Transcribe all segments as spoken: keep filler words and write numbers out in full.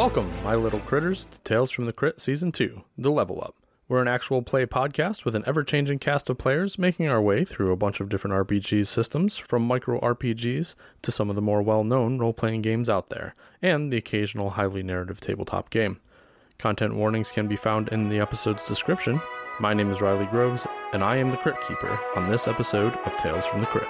Welcome, my little critters, to Tales from the Crypt Season two, The Level Up. We're an actual play podcast with an ever-changing cast of players making our way through a bunch of different R P G systems, from micro R P Gs to some of the more well-known role-playing games out there, and the occasional highly narrative tabletop game. Content warnings can be found in the episode's description. My name is Riley Groves, and I am the Crypt Keeper on this episode of Tales from the Crypt.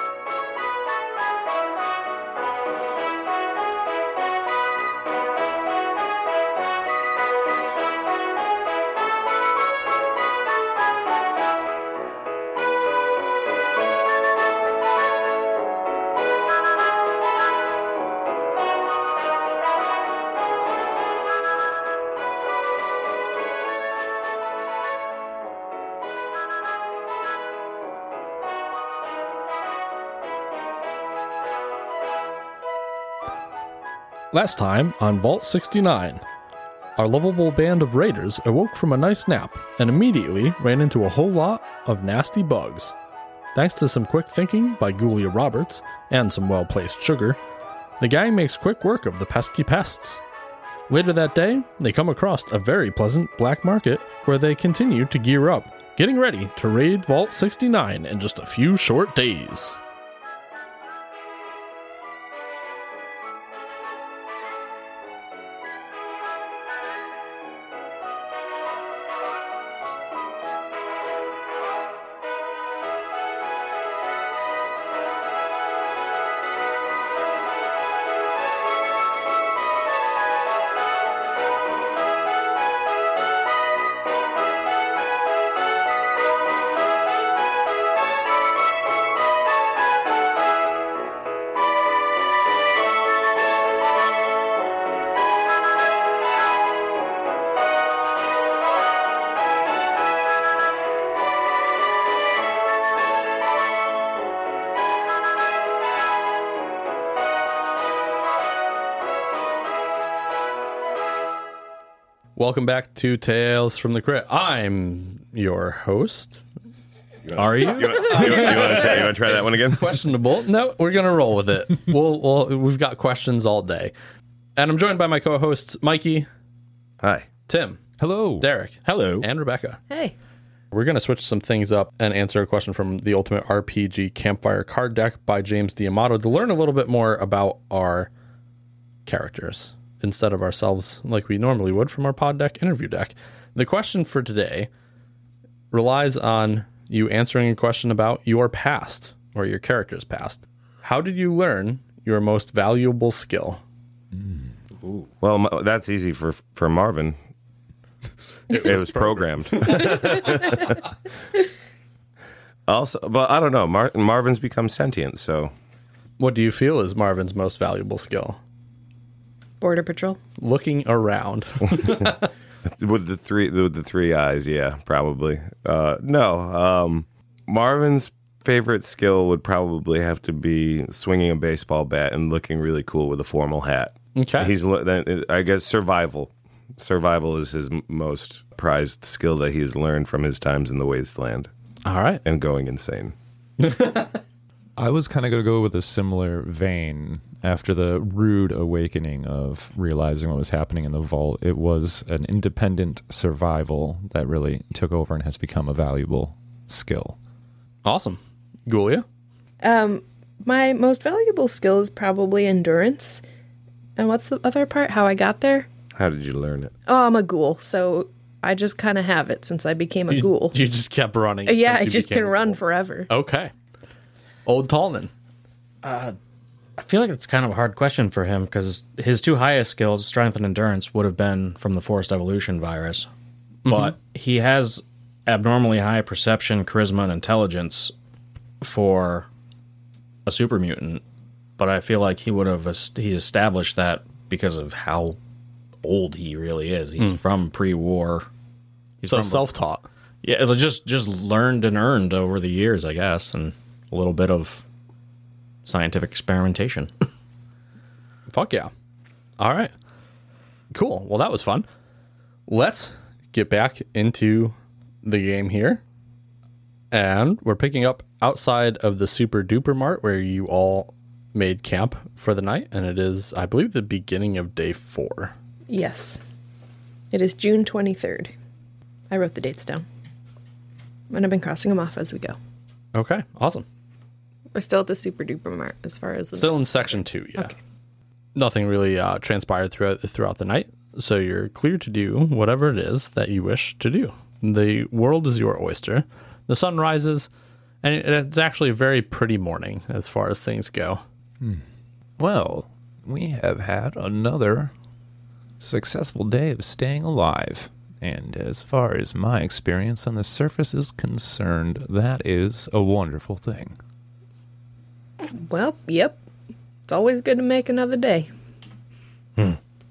Last time on Vault sixty-nine, our lovable band of raiders awoke from a nice nap and immediately ran into a whole lot of nasty bugs. Thanks to some quick thinking by Ghoulia Roberts and some well-placed sugar, the gang makes quick work of the pesky pests. Later that day, they come across a very pleasant black market where they continue to gear up, getting ready to raid Vault sixty-nine in just a few short days. Welcome back to Tales from the Crypt. I'm your host. You Are you? You, you, you, you want to try that one again? Questionable. No, we're going to roll with it. We'll, we'll, we've got questions all day. And I'm joined by my co-hosts, Mikey. Hi. Tim. Hello. Derek. Hello. And Rebecca. Hey. We're going to switch some things up and answer a question from the Ultimate R P G Campfire Card Deck by James D'Amato to learn a little bit more about our characters instead of ourselves like we normally would from our pod deck interview deck. The question for today relies on you answering a question about your past or your character's past. How did you learn your most valuable skill? Mm. Well, that's easy for for Marvin. It, it was programmed. Also, but I don't know. Mar- Marvin's become sentient, so. What do you feel is Marvin's most valuable skill? Border Patrol. Looking around. With the three with the three eyes, yeah, probably. Uh, no, um, Marvin's favorite skill would probably have to be swinging a baseball bat and looking really cool with a formal hat. Okay. He's, I guess, survival. Survival is his most prized skill that he's learned from his times in the wasteland. All right. And going insane. I was kind of going to go with a similar vein. After the rude awakening of realizing what was happening in the vault, it was an independent survival that really took over and has become a valuable skill. Awesome. Ghoulia? Um, my most valuable skill is probably endurance. And what's the other part? How I got there? How did you learn it? Oh, I'm a ghoul, so I just kind of have it since I became a you, ghoul. You just kept running. Yeah, I just became can a run ghoul. forever. Okay. Old Tallman. Uh, I feel like it's kind of a hard question for him because his two highest skills, strength and endurance, would have been from the forced evolution virus. Mm-hmm. But he has abnormally high perception, charisma, and intelligence for a super mutant. But I feel like he would have he's established that because of how old he really is. He's mm. from pre-war. He's so from self-taught. Yeah, it just just learned and earned over the years, I guess, and a little bit of scientific experimentation. Fuck yeah. All right. Cool. Well, that was fun. Let's get back into the game here. And we're picking up outside of the Super Duper Mart where you all made camp for the night. And it is, I believe, the beginning of day four. Yes. It is June twenty-third. I wrote the dates down. And I've been crossing them off as we go. Okay, awesome. We're still at the super duper mart as far as the... Still in section two, yeah. Okay. Nothing really uh, transpired throughout throughout the night, so you're clear to do whatever it is that you wish to do. The world is your oyster. The sun rises, and it's actually a very pretty morning as far as things go. Hmm. Well, we have had another successful day of staying alive. And as far as my experience on the surface is concerned, that is a wonderful thing. Well, yep. It's always good to make another day. Hmm.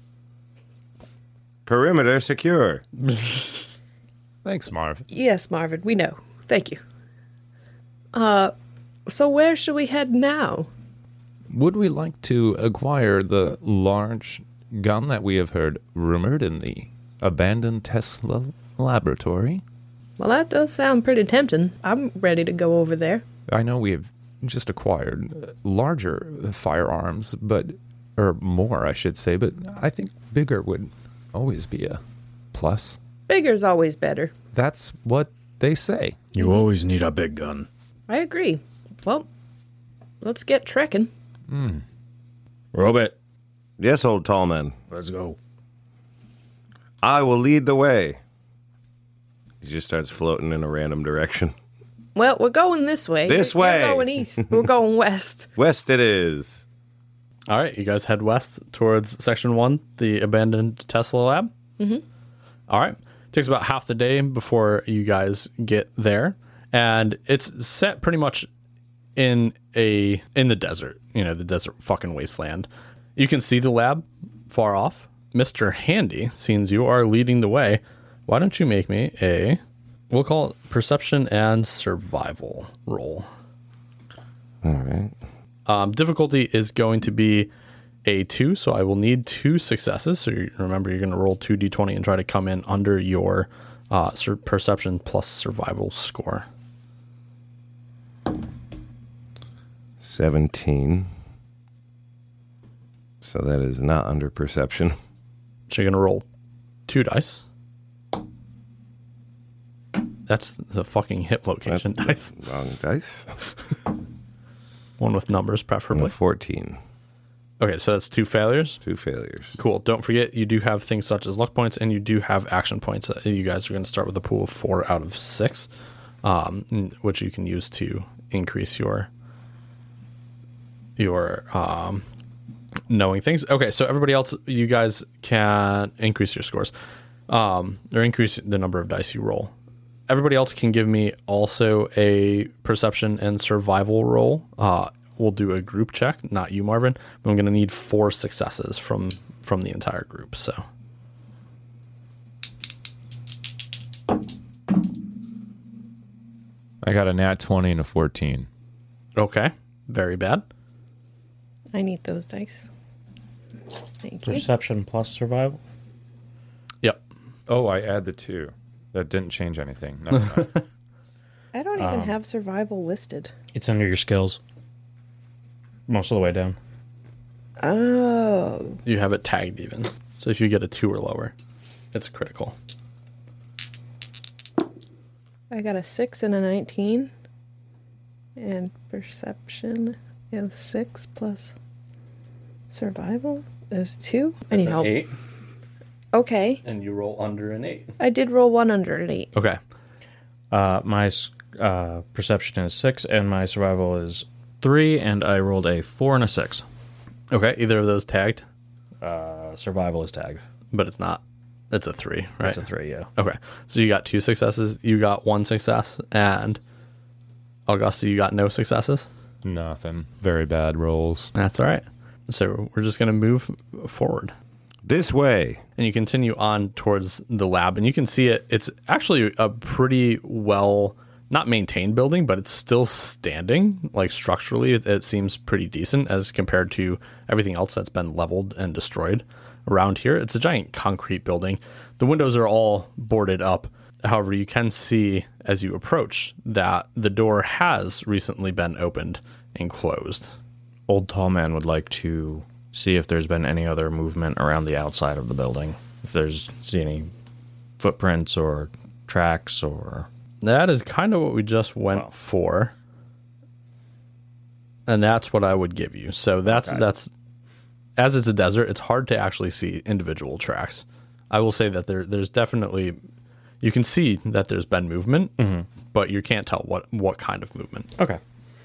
Perimeter secure. Thanks, Marv. Yes, Marvin, we know. Thank you. Uh, so where should we head now? Would we like to acquire the large gun that we have heard rumored in the abandoned Tesla laboratory? Well, that does sound pretty tempting. I'm ready to go over there. I know we have just acquired larger firearms, but, or more, I should say, but I think bigger would always be a plus. Bigger's always better. That's what they say. You always need a big gun. I agree. Well, let's get trekking. Mm. Robot. Yes, old tall man. Let's go. I will lead the way. He just starts floating in a random direction. Well, we're going this way. This You're way. going east. We're going west. West it is. All right, you guys head west towards section one, the abandoned Tesla lab. Mm-hmm. All right. Takes about half the day before you guys get there, and it's set pretty much in a in the desert, you know, the desert fucking wasteland. You can see the lab far off. Mister Handy, since you are leading the way, why don't you make me a, we'll call it perception and survival roll. All right. Um, difficulty is going to be a two, so I will need two successes. So you, remember, you're going to roll two d twenty and try to come in under your uh, sur- perception plus survival score. seventeen. So that is not under perception. So you're going to roll two dice. That's the fucking hit location That's dice. the wrong dice. One with numbers, And preferably. a fourteen. Okay, so that's two failures. Two failures. Cool. Don't forget, you do have things such as luck points, and you do have action points. Uh, You guys are going to start with a pool of four out of six, um, which you can use to increase your your um, knowing things. Okay, so everybody else, you guys can increase your scores, um, or increase the number of dice you roll. Everybody else can give me also a perception and survival roll. Uh, we'll do a group check, not you, Marvin. But I'm going to need four successes from from the entire group. So, I got a nat twenty and a fourteen. okay, very bad. I need those dice. Thank you. Perception plus survival. Yep. Oh, I add the two. That didn't change anything. Never mind. I don't even Um, have survival listed. It's under your skills. Most of the way down. Oh. You have it tagged even. So if you get a two or lower, it's critical. I got a six and a nineteen. And perception is six plus survival is two. I need help. Eight, Okay. and you roll under an eight. I did roll one under an eight. Okay. Uh, my uh, perception is six, and my survival is three, and I rolled a four and a six. Okay, either of those tagged, Uh, survival is tagged. but it's not. It's a three, right? It's a three, yeah. Okay, so you got two successes. You got one success, and Augusta, you got no successes. Nothing. Very bad rolls. That's all right. So we're just going to move forward. This way. And you continue on towards the lab, and you can see it. It's actually a pretty well, not maintained building, but it's still standing. Like structurally, it, it seems pretty decent as compared to everything else that's been leveled and destroyed around here. It's a giant concrete building. The windows are all boarded up. However, you can see as you approach that the door has recently been opened and closed. Old Tall Man would like to see if there's been any other movement around the outside of the building. If there's see any footprints or tracks or... That is kind of what we just went Wow. for. And that's what I would give you. So that's Okay. that's as it's a desert, it's hard to actually see individual tracks. I will say that there there's definitely you can see that there's been movement, Mm-hmm. but you can't tell what what kind of movement. Okay.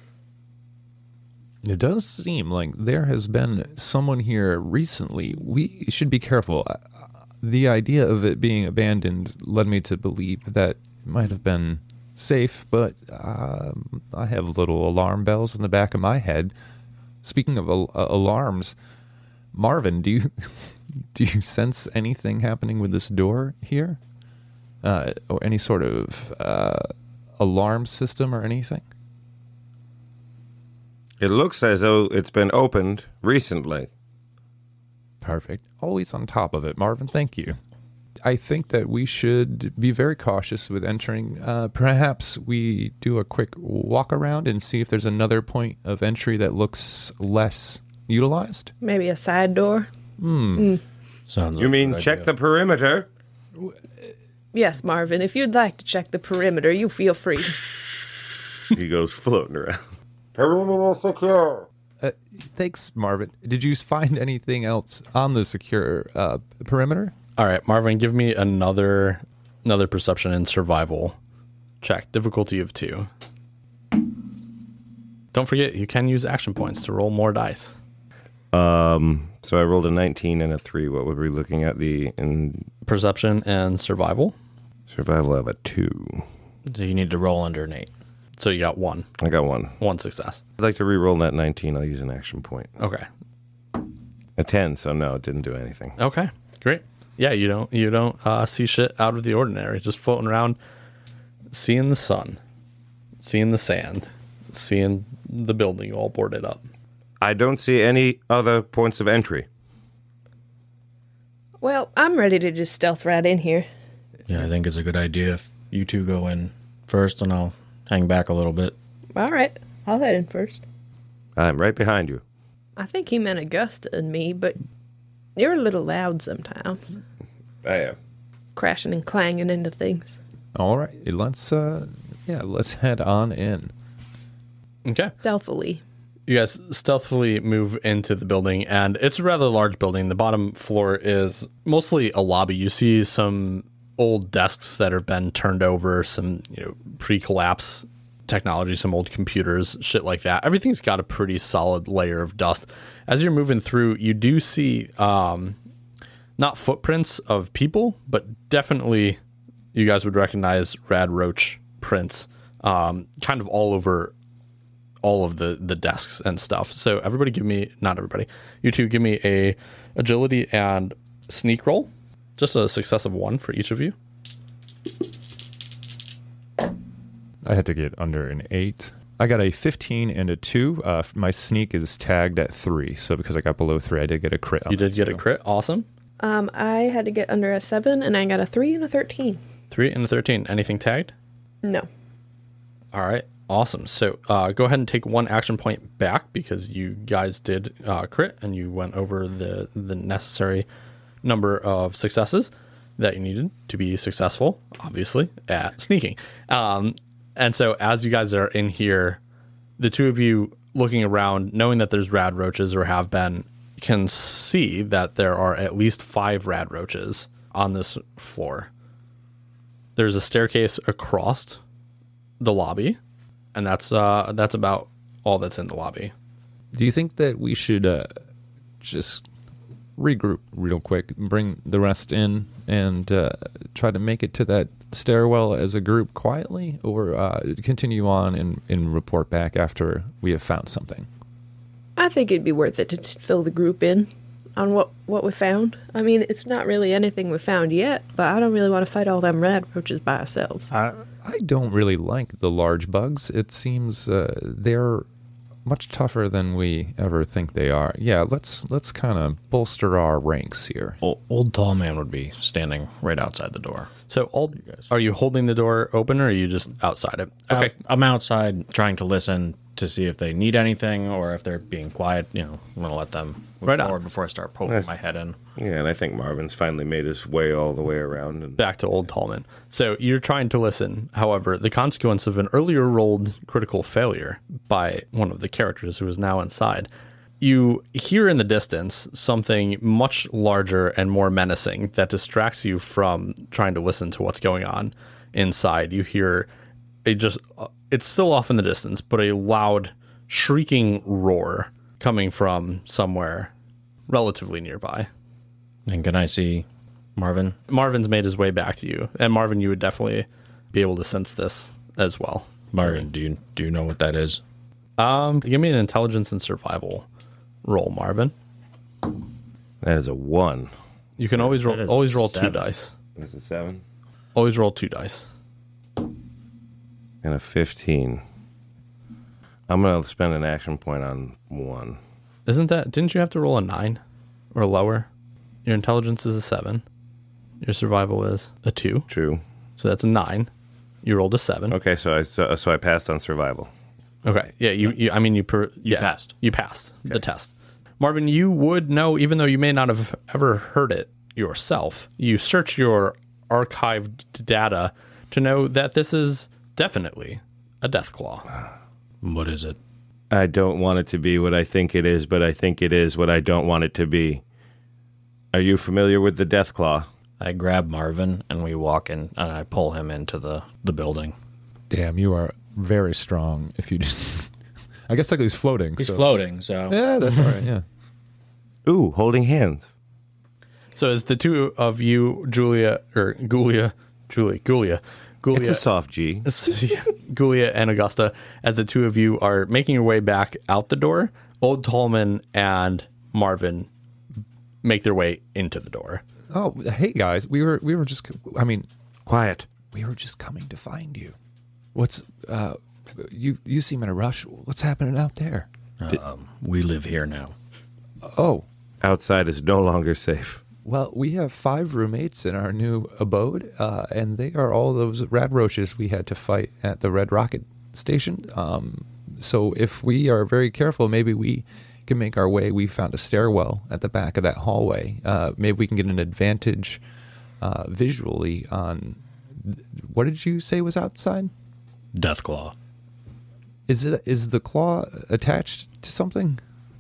It does seem like there has been someone here recently. We should be careful. Uh, The idea of it being abandoned led me to believe that it might have been safe, but um, I have little alarm bells in the back of my head. Speaking of al- uh, alarms, Marvin, do you do you sense anything happening with this door here, uh, or any sort of uh, alarm system or anything? It looks as though it's been opened recently. Perfect. Always on top of it, Marvin. Thank you. I think that we should be very cautious with entering. Uh, perhaps we do a quick walk around and see if there's another point of entry that looks less utilized. Maybe a side door. Sounds You like a mean good check idea. the perimeter? Yes, Marvin. If you'd like to check the perimeter, you feel free. He goes floating around. Perimeter secure. Uh, thanks, Marvin. Did you find anything else on the secure uh, perimeter? All right, Marvin, give me another another perception and survival check. Difficulty of two. Don't forget, you can use action points to roll more dice. Um, so I rolled a nineteen and a three. What would we be looking at? The in Perception and survival. survival, I have a two. So you need to roll under an eight. So you got one. I got one. One success. I'd like to re-roll that nineteen. I'll use an action point. Okay. A ten, so no, it didn't do anything. Okay. Great. Yeah, you don't you don't uh, see shit out of the ordinary. Just floating around, seeing the sun, seeing the sand, seeing the building all boarded up. I don't see any other points of entry. Well, I'm ready to just stealth right in here. Yeah, I think it's a good idea if you two go in first, and I'll hang back a little bit. All right, I'll head in first. I'm right behind you. I think he meant Augusta and me, but you're a little loud sometimes, I am. crashing and clanging into things. All right, let's uh, yeah, let's head on in. Okay. Stealthily. You guys stealthily move into the building, and it's a rather large building. The bottom floor is mostly a lobby. You see some old desks that have been turned over, some you know pre-collapse technology, some old computers, shit like that. Everything's got a pretty solid layer of dust. As you're moving through, you do see um, not footprints of people, but definitely you guys would recognize Rad Roach prints, um, kind of all over all of the the desks and stuff. So everybody give me, not everybody, you two give me a agility and sneak roll. Just a success of one for each of you. I had to get under an eight. I got a fifteen and a two. Uh, my sneak is tagged at three, so because I got below three, I did get a crit. on You did that, get a so. crit. Awesome. Um, I had to get under a seven, and I got a three and a thirteen. Three and a thirteen. Anything tagged? No. All right. Awesome. So uh, go ahead and take one action point back because you guys did uh, crit and you went over the, the necessary number of successes that you needed to be successful, obviously, at sneaking. Um, and so as you guys are in here, the two of you looking around, knowing that there's rad roaches or have been, can see that there are at least five rad roaches on this floor. There's a staircase across the lobby. And that's uh, that's about all that's in the lobby. Do you think that we should uh, just regroup real quick, bring the rest in, and uh, try to make it to that stairwell as a group quietly, or uh, continue on and, and report back after we have found something? I think it'd be worth it to t- fill the group in on what, what we found. I mean, it's not really anything we found yet, but I don't really want to fight all them rad roaches by ourselves. I, I don't really like the large bugs. It seems uh, they're much tougher than we ever think they are. Yeah, let's let's kind of bolster our ranks here. old, old tall man would be standing right outside the door. So, all, are you holding the door open or are you just outside it? Okay. Okay, I'm outside trying to listen, to see if they need anything or if they're being quiet. You know, I'm going to let them move Right on. forward before I start poking Nice. my head in. Yeah, and I think Marvin's finally made his way all the way around. And Back to Old Tallman. So you're trying to listen. However, the consequence of an earlier rolled critical failure by one of the characters who is now inside, you hear in the distance something much larger and more menacing that distracts you from trying to listen to what's going on inside. You hear a just, it's still off in the distance, but a loud shrieking roar coming from somewhere relatively nearby. And can I see Marvin? Marvin's made his way back to you, and Marvin, you would definitely be able to sense this as well. Marvin, do you do you know what that is? Um, give me an intelligence and survival roll, Marvin. that is a one. You can always roll, That is always a roll two seven. dice. That's a seven. Always roll two dice. And a fifteen. I'm going to spend an action point on one. Isn't that? Didn't you have to roll a nine or lower? Your intelligence is a seven. Your survival is a two, True. so that's a nine. You rolled a seven. Okay, so I so, so I passed on survival. Okay. Yeah. You. you I mean, you. Per, You yeah, passed. You passed the test. Marvin, you would know, even though you may not have ever heard it yourself. You search your archived data to know that this is definitely a death claw. What is it? I don't want it to be what I think it is, but I think it is what I don't want it to be. Are you familiar with the Death Claw? I grab Marvin and we walk in and I pull him into the, the building. Damn, you are very strong. If you just, I guess like he's floating. He's so- floating, so Yeah, that's all right. Yeah. Ooh, holding hands. So as the two of you, Julia or Gulia, Julie, Gulia, Gulia, It's a soft G. Gulia and Augusta, as the two of you are making your way back out the door, Old Tallman and Marvin make their way into the door. Oh, hey guys, we were we were just. I mean, Quiet. we were just coming to find you. What's uh, you you seem in a rush. What's happening out there? um, we live here now. Oh, Outside is no longer safe. well, we have five roommates in our new abode, uh, and they are all those rad roaches we had to fight at the Red Rocket station. Um, so if we are very careful, maybe we can make our way. We found a stairwell at the back of that hallway. Uh, maybe we can get an advantage uh, visually on. What did you say was outside? Deathclaw. Is it is the claw attached to something?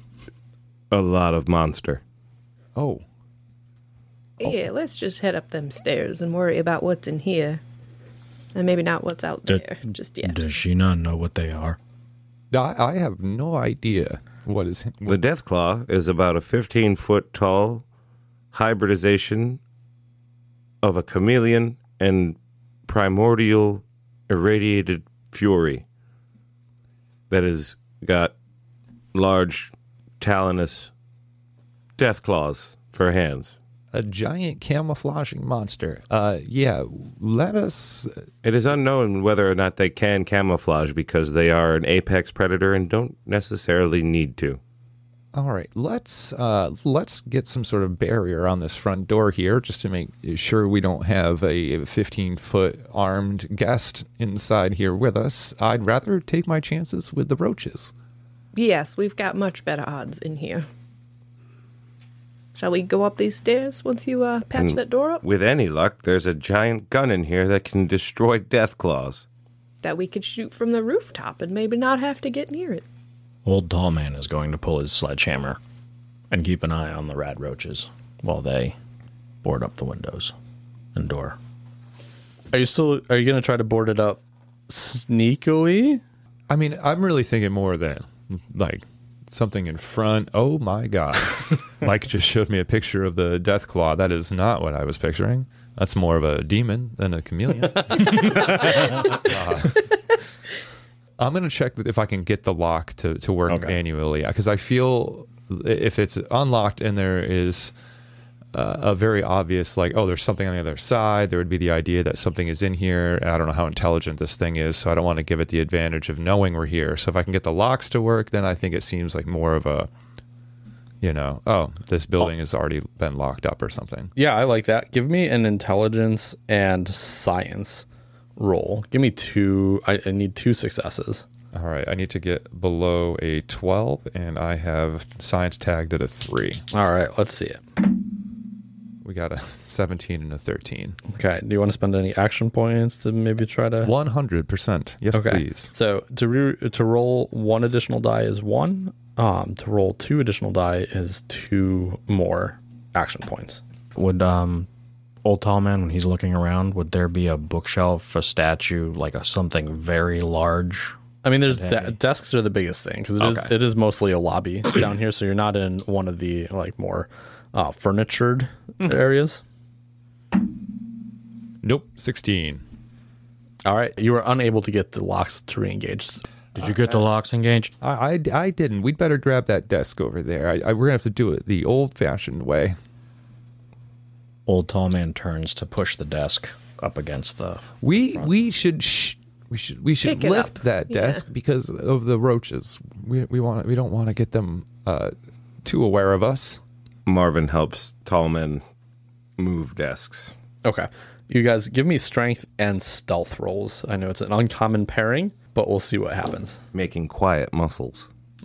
A lot of monster. Oh, Yeah, let's just head up them stairs and worry about what's in here. And maybe not what's out D- there just yet. Does she not know what they are? I, I have no idea what is. The Death Claw is about a fifteen foot tall hybridization of a chameleon and primordial irradiated fury that has got large talonous death claws for hands. A giant camouflaging monster. Uh, yeah, let us. It is unknown whether or not they can camouflage because they are an apex predator and don't necessarily need to. All right, let's uh, let's get some sort of barrier on this front door here, just to make sure we don't have a fifteen foot armed guest inside here with us. I'd rather take my chances with the roaches. Yes, we've got much better odds in here. Shall we go up these stairs once you uh, patch Mm. that door up? With any luck, there's a giant gun in here that can destroy death claws. That we could shoot from the rooftop and maybe not have to get near it. Old Tall Man is going to pull his sledgehammer and keep an eye on the rad roaches while they board up the windows and door. Are you still? Are you going to try to board it up sneakily? I mean, I'm really thinking more than like something in front. Oh my god! Mike just showed me a picture of the death claw. That is not what I was picturing. That's more of a demon than a chameleon. Uh, I'm going to check if I can get the lock to, to work Okay. manually, because I feel if it's unlocked and there is uh, a very obvious, like, oh, there's something on the other side, there would be the idea that something is in here. And I don't know how intelligent this thing is, so I don't want to give it the advantage of knowing we're here. So if I can get the locks to work, then I think it seems like more of a, you know, oh, this building has already been locked up or something. Yeah, I like that. Give me an intelligence and science roll. Give me two. I, I need two successes. All right, I need to get below a twelve, and I have science tagged at a three. All right, let's see it. We got a seventeen and a thirteen. Okay, do you want to spend any action points to maybe try to... one hundred percent. Yes, Okay. please. So to re- to roll one additional die is one. Um, to roll two additional die is two more action points. Would um, Old Tall Man, when he's looking around, would there be a bookshelf, a statue, like a something very large? I mean, there's Okay. de- desks are the biggest thing because it is Okay. it is mostly a lobby down here, so you're not in one of the like more uh, furnitured areas. Nope, sixteen. All right, you were unable to get the locks to re-engage. Did you get the locks engaged? I, I, I didn't. We'd better grab that desk over there. I, I, we're going to have to do it the old-fashioned way. Old Tall Man turns to push the desk up against the... We we should sh- we should we should Pick it lift up. that Yeah. desk because of the roaches. We we want we don't want to get them uh, too aware of us. Marvin helps Tallman move desks. Okay, you guys give me strength and stealth rolls. I know it's an uncommon pairing, but we'll see what happens. Making quiet muscles.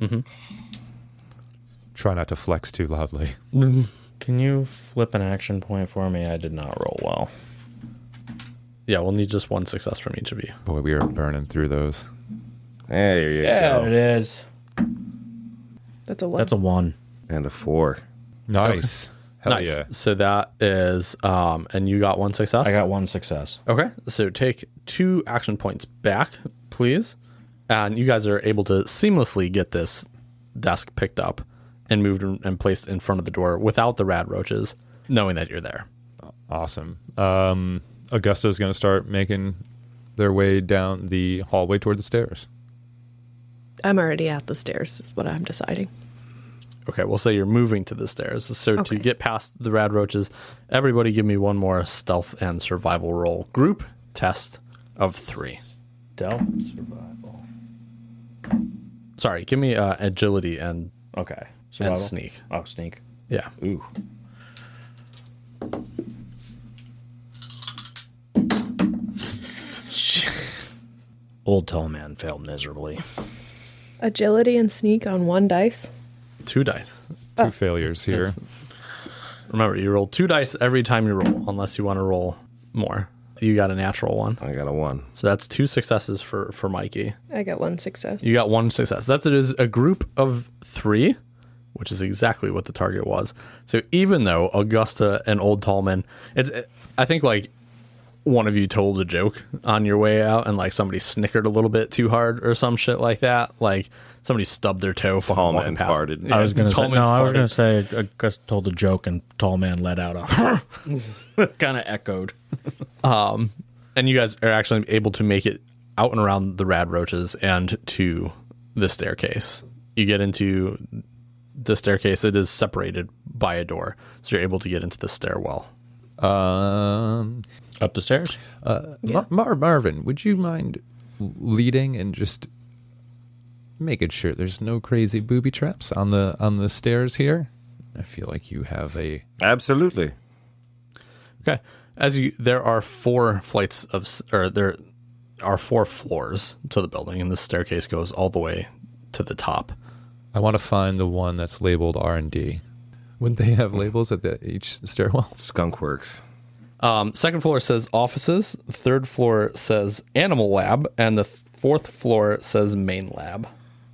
Try not to flex too loudly. Can you flip an action point for me? I did not roll well. Yeah, we'll need just one success from each of you. Boy, we are burning through those. There you Yeah, go. it is. That's a one. That's a one. And a four. Nice. Hell nice. yeah. So that is, um, and you got one success. I got one success. Okay, so take two action points back, please. And you guys are able to seamlessly get this desk picked up and moved and placed in front of the door without the rad roaches, knowing that you're there. Awesome. Um, Augusta's going to start making their way down the hallway toward the stairs. I'm already at the stairs, is what I'm deciding. Okay, we'll say you're moving to the stairs. So Okay. to get past the rad roaches, everybody give me one more stealth and survival roll. Group test of three. Stealth survival. Sorry, give me uh, agility and, Okay. and Survival? sneak. Oh, sneak. Yeah. Ooh. Old Tall Man failed miserably. Agility and sneak on one dice. Two dice. Two failures here. Remember, you roll two dice every time you roll, unless you want to roll more. You got a natural one. I got a one. So that's two successes for, for Mikey. I got one success. You got one success. That is a group of three, which is exactly what the target was. So even though Augusta and Old Tallman, it's I think like one of you told a joke on your way out and like somebody snickered a little bit too hard or some shit like that. Like somebody stubbed their toe. fucking Tallman walking past. farted. Yeah, I was gonna say Tallman no. I was farted. gonna say uh, Gus told a joke and Tall Man let out a kind of echoed. And you guys are actually able to make it out and around the rad roaches and to the staircase. You get into the staircase. It is separated by a door, so you're able to get into the stairwell. Um, Up the stairs. uh, Mar- Mar- Marvin, would you mind leading and just making sure there's no crazy booby traps on the on the stairs here? I feel like you have a Absolutely. Okay. As you, there are four flights of, s- or there are four floors to the building, and the staircase goes all the way to the top. I want to find the one that's labeled R and D. Wouldn't they have labels at the, each stairwell? Skunk Works. Um, second floor says offices. Third floor says animal lab, and the fourth floor says main lab.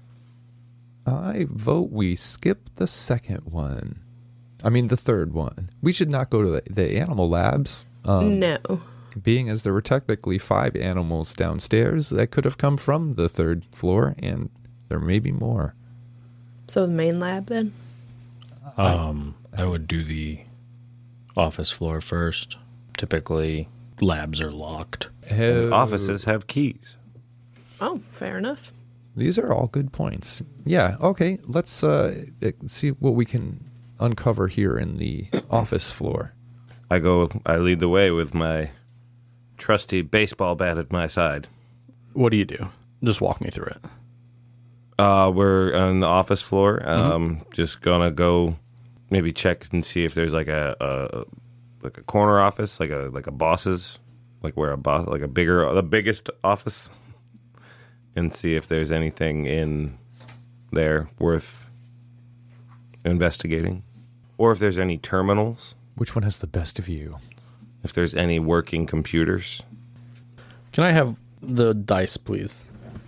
I vote we skip the second one. I mean, the third one. We should not go to the, the animal labs. Um, No. being as there were technically five animals downstairs that could have come from the third floor, and there may be more. So the main lab then? Um, I would do the office floor first. Typically, labs are locked. And offices have keys. Oh, fair enough. These are all good points. Yeah, okay, let's uh, see what we can uncover here in the office floor. I go. I lead the way with my trusty baseball bat at my side. What do you do? Just walk me through it. Uh, we're on the office floor. Um, just gonna go, maybe check and see if there's like a, a like a corner office, like a like a boss's, like where a boss, like a bigger, the biggest office. and see if there's anything in there worth investigating. Or if there's any terminals. Which one has the best view? If there's any working computers. Can I have the dice, please?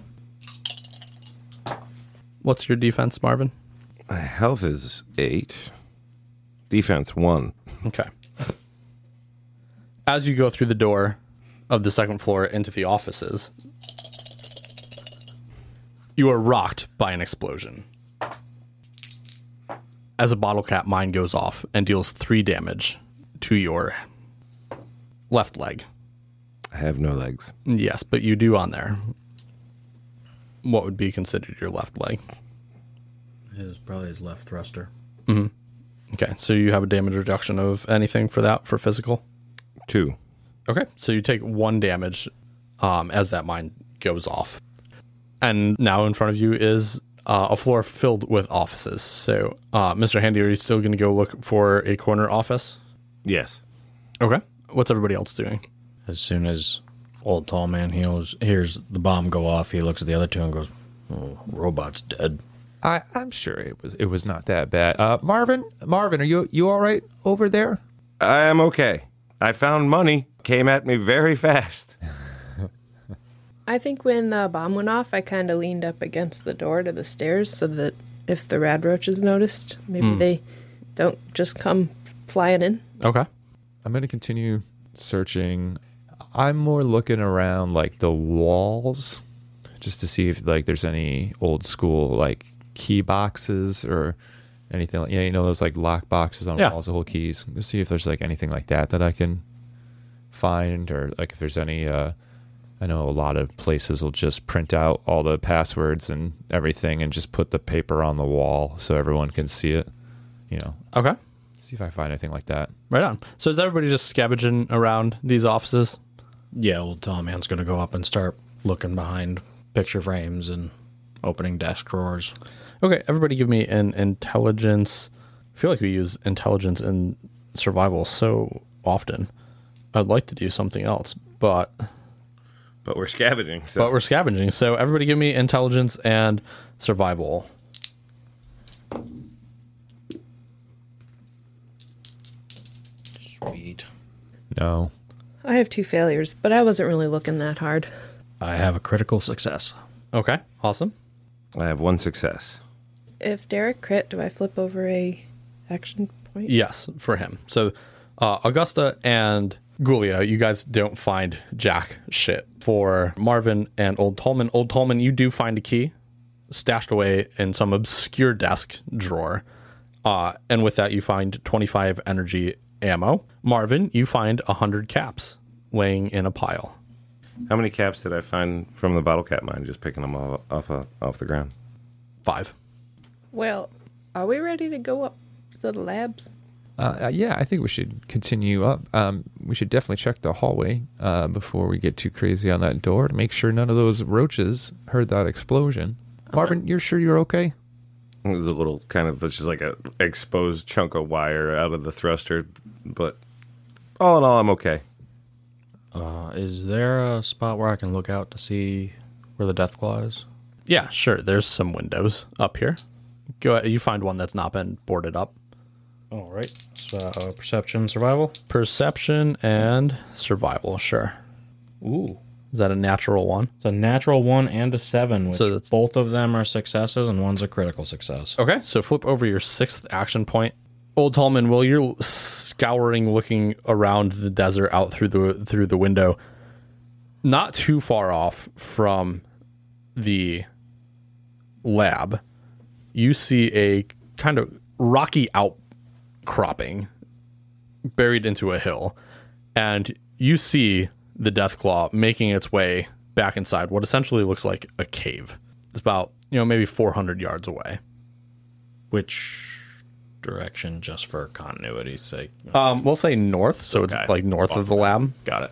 What's your defense, Marvin? Health is eight. Defense one. Okay. As you go through the door of the second floor into the offices, you are rocked by an explosion. As a bottle cap mine goes off and deals three damage to your left leg. I have no legs. Yes, but you do on there. What would be considered your left leg? His probably his left thruster. Okay, so you have a damage reduction of anything for that, for physical? Two. Okay, so you take one damage um, as that mine goes off. And now in front of you is uh, a floor filled with offices. So, uh, Mister Handy, are you still going to go look for a corner office? Yes. Okay. What's everybody else doing? As soon as old tall man hears, hears the bomb go off, he looks at the other two and goes, oh, robot's dead. I, I'm sure it was it was not that bad. Uh, Marvin, Marvin, are you you all right over there? I am okay. I found money. Came at me very fast. I think when the bomb went off, I kind of leaned up against the door to the stairs so that if the rad roaches noticed, maybe they don't just come flying in. Okay. I'm going to continue searching. I'm more looking around like the walls just to see if like there's any old school like key boxes or anything like, yeah, you know, those like lock boxes on Yeah. walls that hold keys. To see if there's like anything like that that I can find, or like if there's any, uh, I know a lot of places will just print out all the passwords and everything and just put the paper on the wall so everyone can see it, you know, Okay. see if I find anything like that. Right on. So is everybody just scavenging around these offices? Yeah, old tall man's going to go up and start looking behind picture frames and opening desk drawers. Okay, everybody give me an intelligence. I feel like we use intelligence in survival so often. I'd like to do something else, but But we're scavenging. So. but we're scavenging. So everybody give me intelligence and survival. Sweet. No. I have two failures, but I wasn't really looking that hard. I have a critical success. Okay, awesome. I have one success. If Derek crit, do I flip over a action point? Yes, for him. So uh, Augusta and Gulia, you guys don't find jack shit. For Marvin and Old Tolman, Old Tolman, you do find a key stashed away in some obscure desk drawer. Uh, and with that, you find twenty-five energy ammo. Marvin, you find one hundred caps laying in a pile. How many caps did I find from the bottle cap mine? Just picking them off off, uh, off the ground. Five. Well, are we ready to go up to the labs? Uh, uh, yeah, I think we should continue up. Um, we should definitely check the hallway uh, before we get too crazy on that door to make sure none of those roaches heard that explosion. Marvin, you're sure you're okay? There's a little kind of, it's just like a exposed chunk of wire out of the thruster, but all in all, I'm okay. Uh, is there a spot where I can look out to see where the Deathclaw is? Yeah, sure. There's some windows up here. Go. You find one that's not been boarded up. All right. So, uh, perception, survival. Perception and survival, sure. Ooh. Is that a natural one? It's a natural one and a seven, which So that's- both of them are successes and one's a critical success. Okay, so flip over your sixth action point. Old Tallman, while you're scouring, looking around the desert out through the through the window, not too far off from the lab, you see a kind of rocky outcropping buried into a hill, and you see the Deathclaw making its way back inside what essentially looks like a cave. It's about, you know, maybe four hundred yards away. Which direction, just for continuity's sake? Um, we'll say north, so Okay. it's like north of the lab. Got it.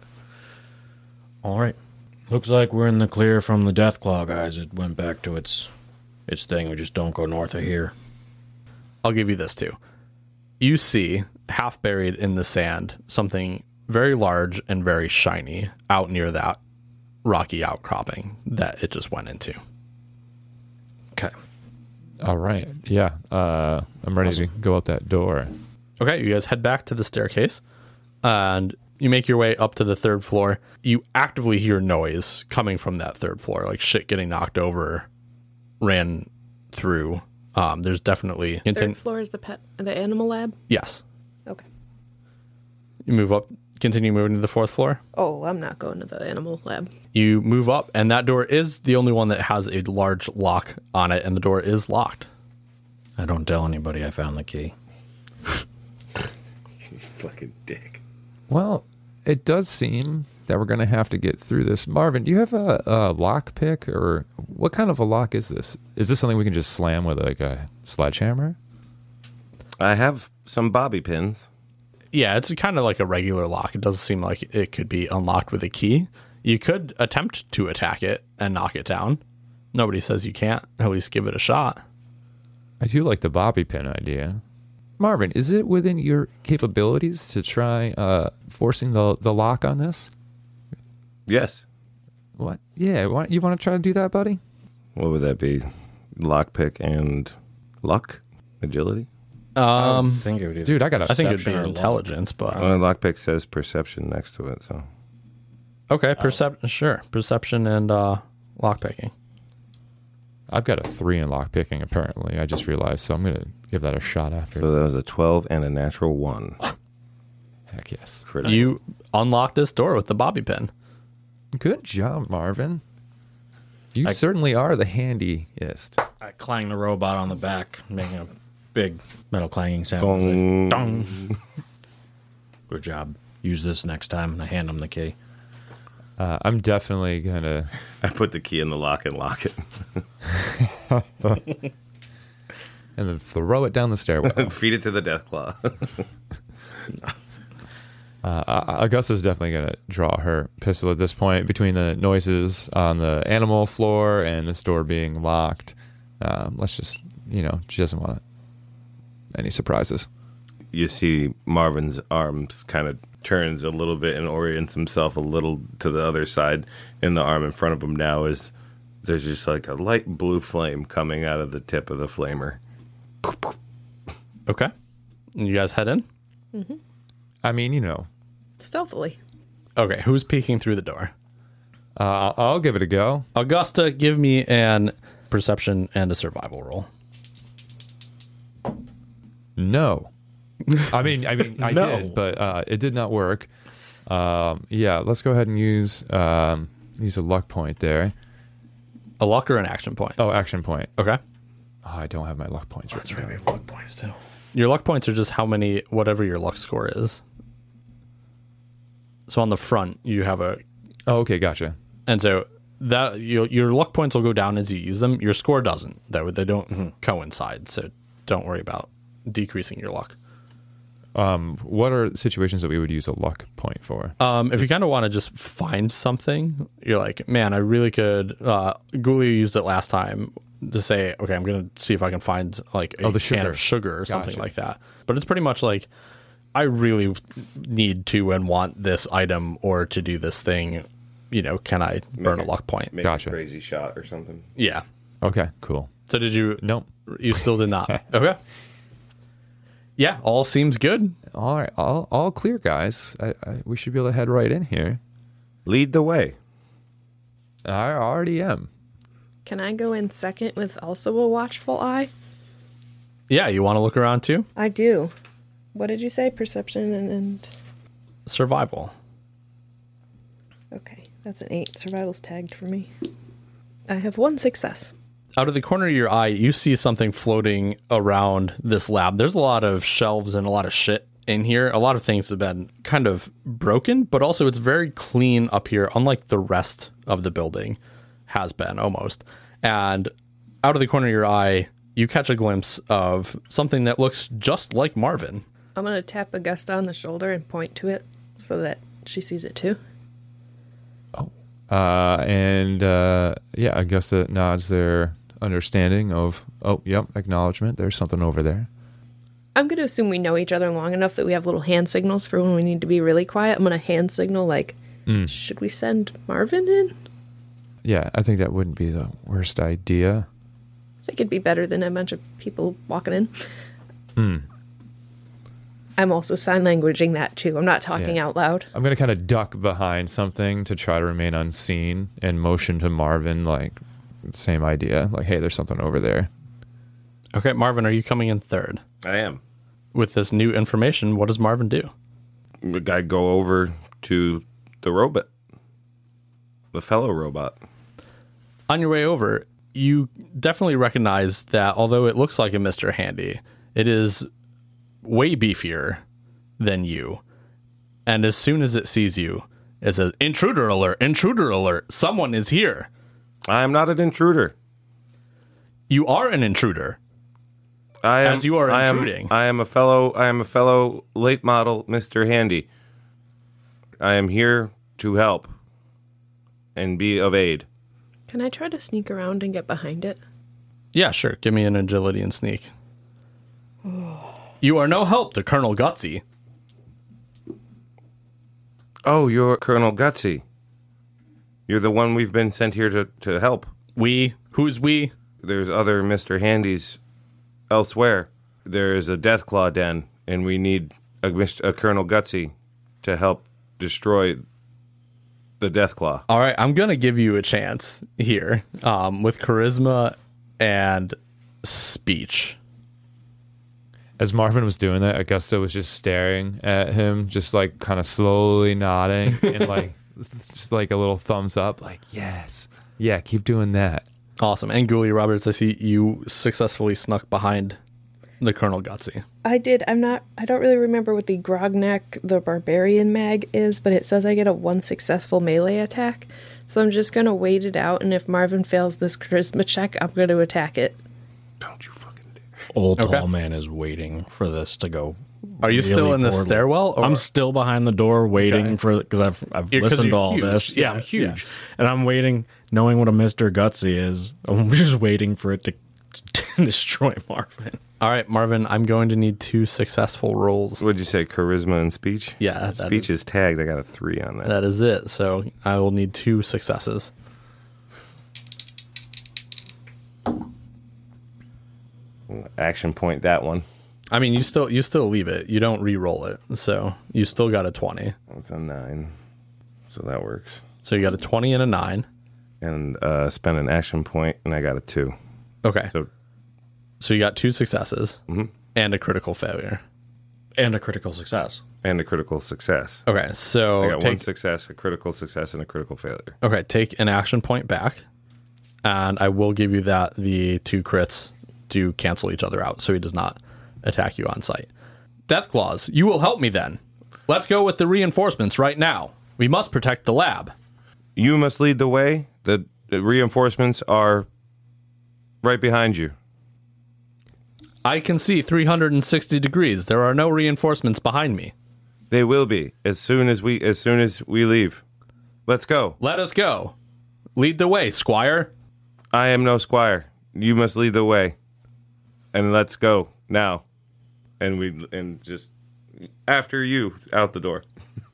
All right. Looks like we're in the clear from the Deathclaw, guys. It went back to its its thing. We just don't go north of here. I'll give you this too. You see, half buried in the sand, something very large and very shiny out near that rocky outcropping that it just went into. Okay. All right. Yeah. Uh, I'm ready to go out that door. Okay, you guys head back to the staircase, and you make your way up to the third floor. You actively hear noise coming from that third floor, like shit getting knocked over, ran through. Um, there's definitely... Third floor is the pet, the animal lab? Yes. Okay. You move up, continue moving to the fourth floor. Oh, I'm not going to the animal lab. You move up, and that door is the only one that has a large lock on it, and the door is locked. I don't tell anybody I found the key. You fucking dick. Well, it does seem that we're going to have to get through this. Marvin, do you have a, a lock pick, or what kind of a lock is this? Is this something we can just slam with like a sledgehammer? I have some bobby pins. Yeah, it's kind of like a regular lock. It doesn't seem like it could be unlocked with a key. You could attempt to attack it and knock it down. Nobody says you can't. At least give it a shot. I do like the bobby pin idea. Marvin, is it within your capabilities to try uh, forcing the the lock on this? Yes. What? Yeah, why, you want to try to do that, buddy? What would that be? Lockpick and luck? Agility? I Um, think it would either Dude, I got a I think it would be perception or luck. intelligence, but Well, lockpick says perception next to it, so. okay, perception. Sure, perception and uh, lockpicking. I've got a three in lock picking, apparently. I just realized, so I'm going to give that a shot after. So that was a twelve and a natural one. Heck yes. Critical. You unlock this door with the bobby pin. Good job, Marvin. You I- certainly are the handiest. I clang the robot on the back, making a big metal clanging sound. Gong. Dong. Good job. Use this next time. And I hand him the key. Uh, I'm definitely going to... I put the key in the lock and lock it. and then throw it down the stairwell. Feed it to the death claw. Uh, Augusta's definitely going to draw her pistol at this point between the noises on the animal floor and this door being locked. Um, let's just, you know, she doesn't want any surprises. You see Marvin's arms kind of turns a little bit and orients himself a little to the other side, and the arm in front of him now is there's just like a light blue flame coming out of the tip of the flamer. Okay, and you guys head in. I mean, you know, Stealthily. Okay, who's peeking through the door? uh, I'll, I'll give it a go. Augusta, give me an perception and a survival roll. No. I mean, I mean, I No. did, but uh, it did not work. Um, yeah, let's go ahead and use um, use a luck point there. A luck or an action point? Oh, action point. Okay. Oh, I don't have my luck points. That's written right. We down. have luck points too. Your luck points are just how many, whatever your luck score is. So on the front, you have a, Oh, okay, gotcha. and so that your your luck points will go down as you use them. Your score doesn't. That they don't coincide. So don't worry about decreasing your luck. Um, what are situations that we would use a luck point for? Um, if you kind of want to just find something, you're like, man, I really could. Uh, Ghoulie used it last time to say, okay, I'm gonna see if I can find like a Oh, the can sugar. of sugar or something Gotcha. like that. But it's pretty much like, I really need to and want this item or to do this thing. You know, can I burn a it- luck point? Make Gotcha. a crazy shot or something. Yeah. Okay, cool. So did you? Nope. You still did not. Okay. Yeah, all seems good. All right, all all clear, guys. I, I, we should be able to head right in here. Lead the way. I already am. Can I go in second with also a watchful eye? Yeah, you want to look around too? I do. What did you say? Perception and, and... Survival. Okay, that's an eight. Survival's tagged for me. I have one success. Out of the corner of your eye, you see something floating around this lab. There's a lot of shelves and a lot of shit in here. A lot of things have been kind of broken, but also it's very clean up here, unlike the rest of the building has been almost. And out of the corner of your eye, you catch a glimpse of something that looks just like Marvin. I'm going to tap Augusta on the shoulder and point to it so that she sees it too. Uh, and uh, yeah, Augusta nods their understanding of, oh, yep, acknowledgement. There's something over there. I'm going to assume we know each other long enough that we have little hand signals for when we need to be really quiet. I'm going to hand signal like, should we send Marvin in? Yeah, I think that wouldn't be the worst idea. I think it'd be better than a bunch of people walking in. Hmm. I'm also sign languaging that too. I'm not talking Yeah. out loud. I'm going to kind of duck behind something to try to remain unseen and motion to Marvin, like, same idea. Like, hey, there's something over there. Okay, Marvin, are you coming in third? I am. With this new information, what does Marvin do? I go over to the robot, the fellow robot. On your way over, you definitely recognize that although it looks like a Mister Handy, it is way beefier than you. And as soon as it sees you, it says, "Intruder alert, intruder alert, someone is here." I am not an intruder. You are an intruder. I am, As you are I am- intruding. I am a fellow. I am a fellow late model, Mister Handy. I am here to help and be of aid. Can I try to sneak around and get behind it? Yeah, sure. Give me an agility and sneak. You are no help to Colonel Gutsy. Oh, you're Colonel Gutsy. You're the one we've been sent here to, to help. We? Who's we? There's other Mister Handys elsewhere. There is a Deathclaw den, and we need a, Mister a Colonel Gutsy to help destroy the Deathclaw. All right, I'm going to give you a chance here um, with charisma and speech. As Marvin was doing that, Augusta was just staring at him, just like kind of slowly nodding and like just like a little thumbs up, like, yes, yeah, keep doing that. Awesome. And Ghoulie Roberts, I see you successfully snuck behind the Colonel Gutsy. I did. I'm not. I don't really remember what the Grognak the Barbarian mag is, but it says I get a one successful melee attack. So I'm just gonna wait it out, and if Marvin fails this charisma check, I'm gonna attack it. Don't you fucking dare. Old Okay. tall man is waiting for this to go. Are you still really in the poorly. stairwell? Or? I'm still behind the door waiting Okay. for because I've I've Yeah, 'cause listened to you're all huge. this. Yeah, Yeah, I'm huge, and I'm waiting, knowing what a Mister Gutsy is. I'm just waiting for it to, to destroy Marvin. All right, Marvin, I'm going to need two successful rolls. What'd you say, charisma and speech? Yeah, that Speech is tagged. I got a three on that. That is it. So I will need two successes. Action point that one. I mean, you still you still leave it. You don't re-roll it. So you still got a twenty. That's a nine. So that works. So you got a twenty and a nine. And uh, spend an action point, and I got a two. Okay. So So you got two successes and a critical failure. And a critical success. and a critical success. Okay, so I got take, one success, a critical success, and a critical failure. okay, take an action point back, and I will give you that the two crits to cancel each other out, so he does not attack you on sight. Death Claws, you will help me then. Let's go with the reinforcements right now. We must protect the lab. You must lead the way. The, the reinforcements are right behind you. I can see three hundred sixty degrees. There are no reinforcements behind me. They will be as soon as we as soon as we leave. Let's go. Let us go. Lead the way, Squire. I am no squire. You must lead the way. And let's go now. And we and just after you out the door.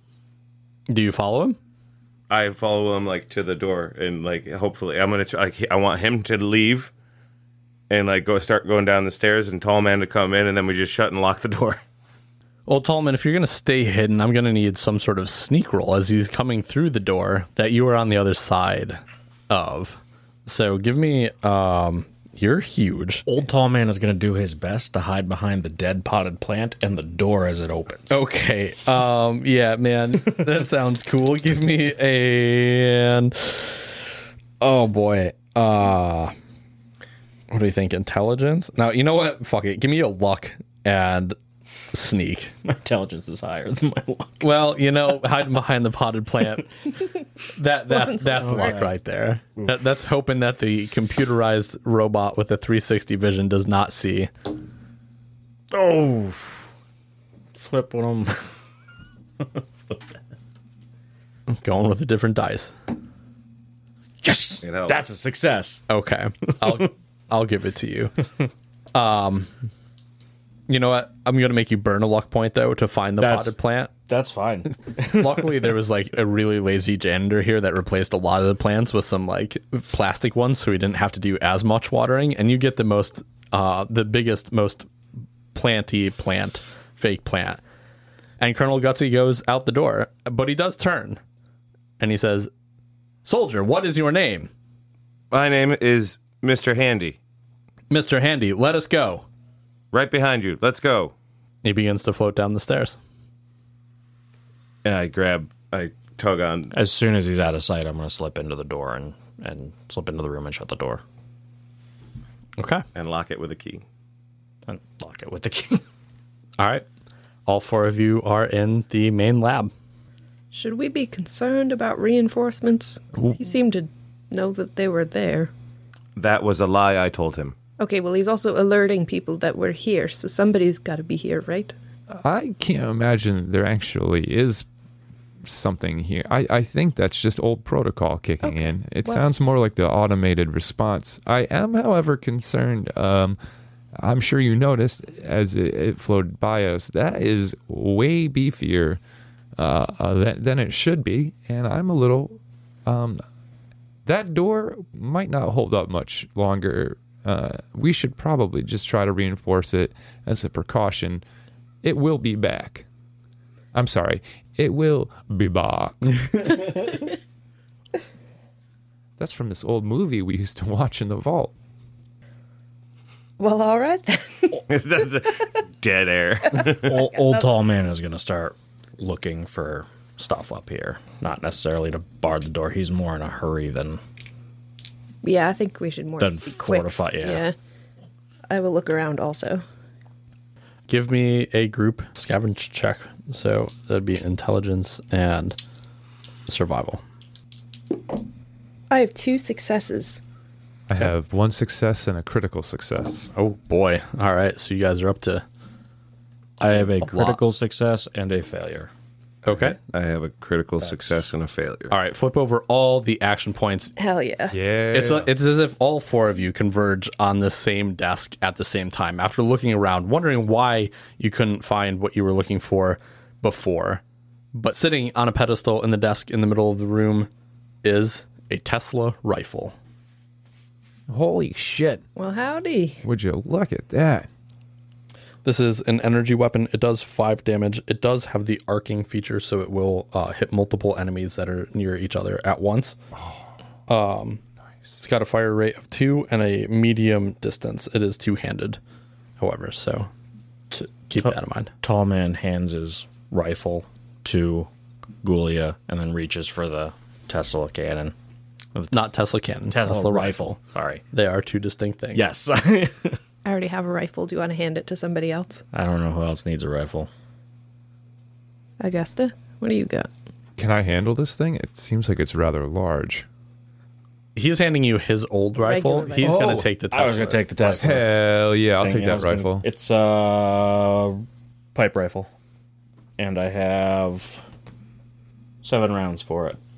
Do you follow him? I follow him like to the door and like hopefully I'm gonna try, like I want him to leave and like go start going down the stairs and Tall Man to come in and then we just shut and lock the door. Well, Tallman, if you're going to stay hidden, I'm going to need some sort of sneak roll as he's coming through the door that you are on the other side of. So give me, um, you're huge. Old tall man is going to do his best to hide behind the dead potted plant and the door as it opens. Okay. Um, yeah, man, that sounds cool. Give me a, and, oh boy. Uh, what do you think? Intelligence? Now, you know what? Fuck it. Give me a luck and sneak. My intelligence is higher than my luck. Well, you know, hiding behind the potted plant. That that's Wasn't so that's smart. luck right there. That, that's hoping that the computerized robot with the three sixty vision does not see. Oh, flip one of them. Going with a different dice. Yes, It helps. that's a success. Okay, I'll I'll give it to you. Um, you know what? I'm gonna make you burn a luck point though to find the That's- potted plant. That's fine. Luckily, there was like a really lazy janitor here that replaced a lot of the plants with some like plastic ones, so we didn't have to do as much watering. And you get the most, uh, the biggest, most planty plant, fake plant. And Colonel Gutsy goes out the door, but he does turn, and he says, "Soldier, what is your name?" My name is Mister Handy. Mister Handy, let us go. Right behind you. Let's go. He begins to float down the stairs. And I grab, I tug on. As soon as he's out of sight, I'm going to slip into the door and, and slip into the room and shut the door. Okay. And lock it with a key. And lock it with the key. All right. All four of you are in the main lab. Should we be concerned about reinforcements? 'Cause he seemed to know that they were there. That was a lie I told him. Okay, well, he's also alerting people that we're here, so somebody's got to be here, right? I can't imagine there actually is something here. I, I think that's just old protocol kicking Okay. in. It Well- sounds more like the automated response. I am, however, concerned. Um, I'm sure you noticed as it, it flowed by us, that is way beefier uh, uh, than, than it should be. And I'm a little... Um, that door might not hold up much longer. Uh, we should probably just try to reinforce it as a precaution. It will be back. I'm sorry. It will be back. That's from this old movie we used to watch in the vault. Well, all right then. That's a dead air. old, old tall man is going to start looking for stuff up here. Not necessarily to bar the door. He's more in a hurry than... Yeah, I think we should more Then just be quick. fortify, yeah. Yeah. I will look around also. Give me a group scavenge check. So that'd be intelligence and survival. I have two successes. I have one success and a critical success. Oh boy. All right. So you guys are up to. I have a lot. critical success and a failure. Okay. I have a critical success and a failure. All right. Flip over all the action points. Hell yeah. Yeah. It's a, it's as if all four of you converge on the same desk at the same time after looking around, wondering why you couldn't find what you were looking for before. But sitting on a pedestal in the desk in the middle of the room is a Tesla rifle. Holy shit. Well, howdy. Would you look at that? This is an energy weapon. It does five damage. It does have the arcing feature, so it will uh, hit multiple enemies that are near each other at once. Um, nice. It's got a fire rate of two and a medium distance. It is two-handed, however, so to keep Ta- that in mind. Tall man hands his rifle to Gulia and then reaches for the Tesla cannon. Not Tesla cannon. Tesla, Tesla, rifle. rifle. Sorry. They are two distinct things. Yes. I already have a rifle. Do you want to hand it to somebody else? I don't know who else needs a rifle. Augusta, what do you got? Can I handle this thing? It seems like it's rather large. He's handing you his old rifle. Regular He's rifle. going Oh, to take the Tesla. I was going to take the Tesla. Hell yeah, I'll thing, take and I that was gonna- rifle. It's a pipe rifle. And I have seven rounds for it.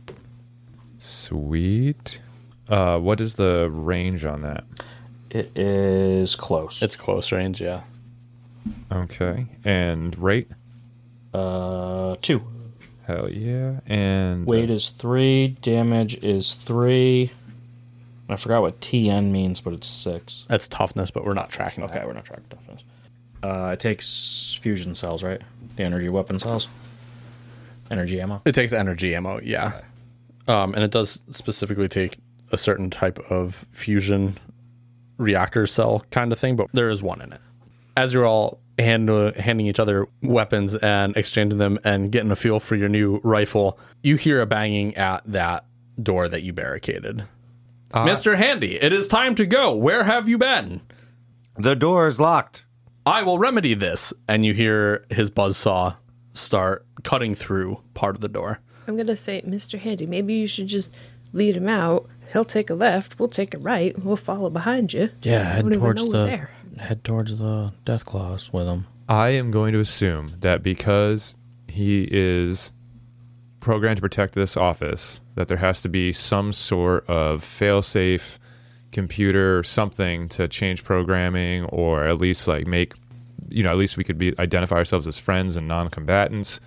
Sweet. Uh, what is the range on that? It is close. It's close range, yeah. Okay. And rate? uh two. Hell yeah. And Weight is three. Damage is three. I forgot what T N means, but it's six. That's toughness, but we're not tracking Okay, that. we're not tracking toughness. Uh, it takes fusion cells, right? The energy weapon cells. Energy ammo. It takes energy ammo, yeah. Um, and it does specifically take a certain type of fusion reactor cell kind of thing, but there is one in it. As you're all hand, uh, handing each other weapons and exchanging them and getting a feel for your new rifle, you hear a banging at that door that you barricaded. Uh, Mister Handy, it is time to go. Where have you been? The door is locked. I will remedy this. And you hear his buzzsaw start cutting through part of the door. I'm going to say, Mister Handy, maybe you should just lead him out. He'll take a left. We'll take a right. We'll follow behind you. Yeah, I head don't even towards know the we're there. head towards the death claws with him. I am going to assume that because he is programmed to protect this office, that there has to be some sort of fail-safe computer or something to change programming, or at least like make, you know, at least we could be identify ourselves as friends and non-combatants.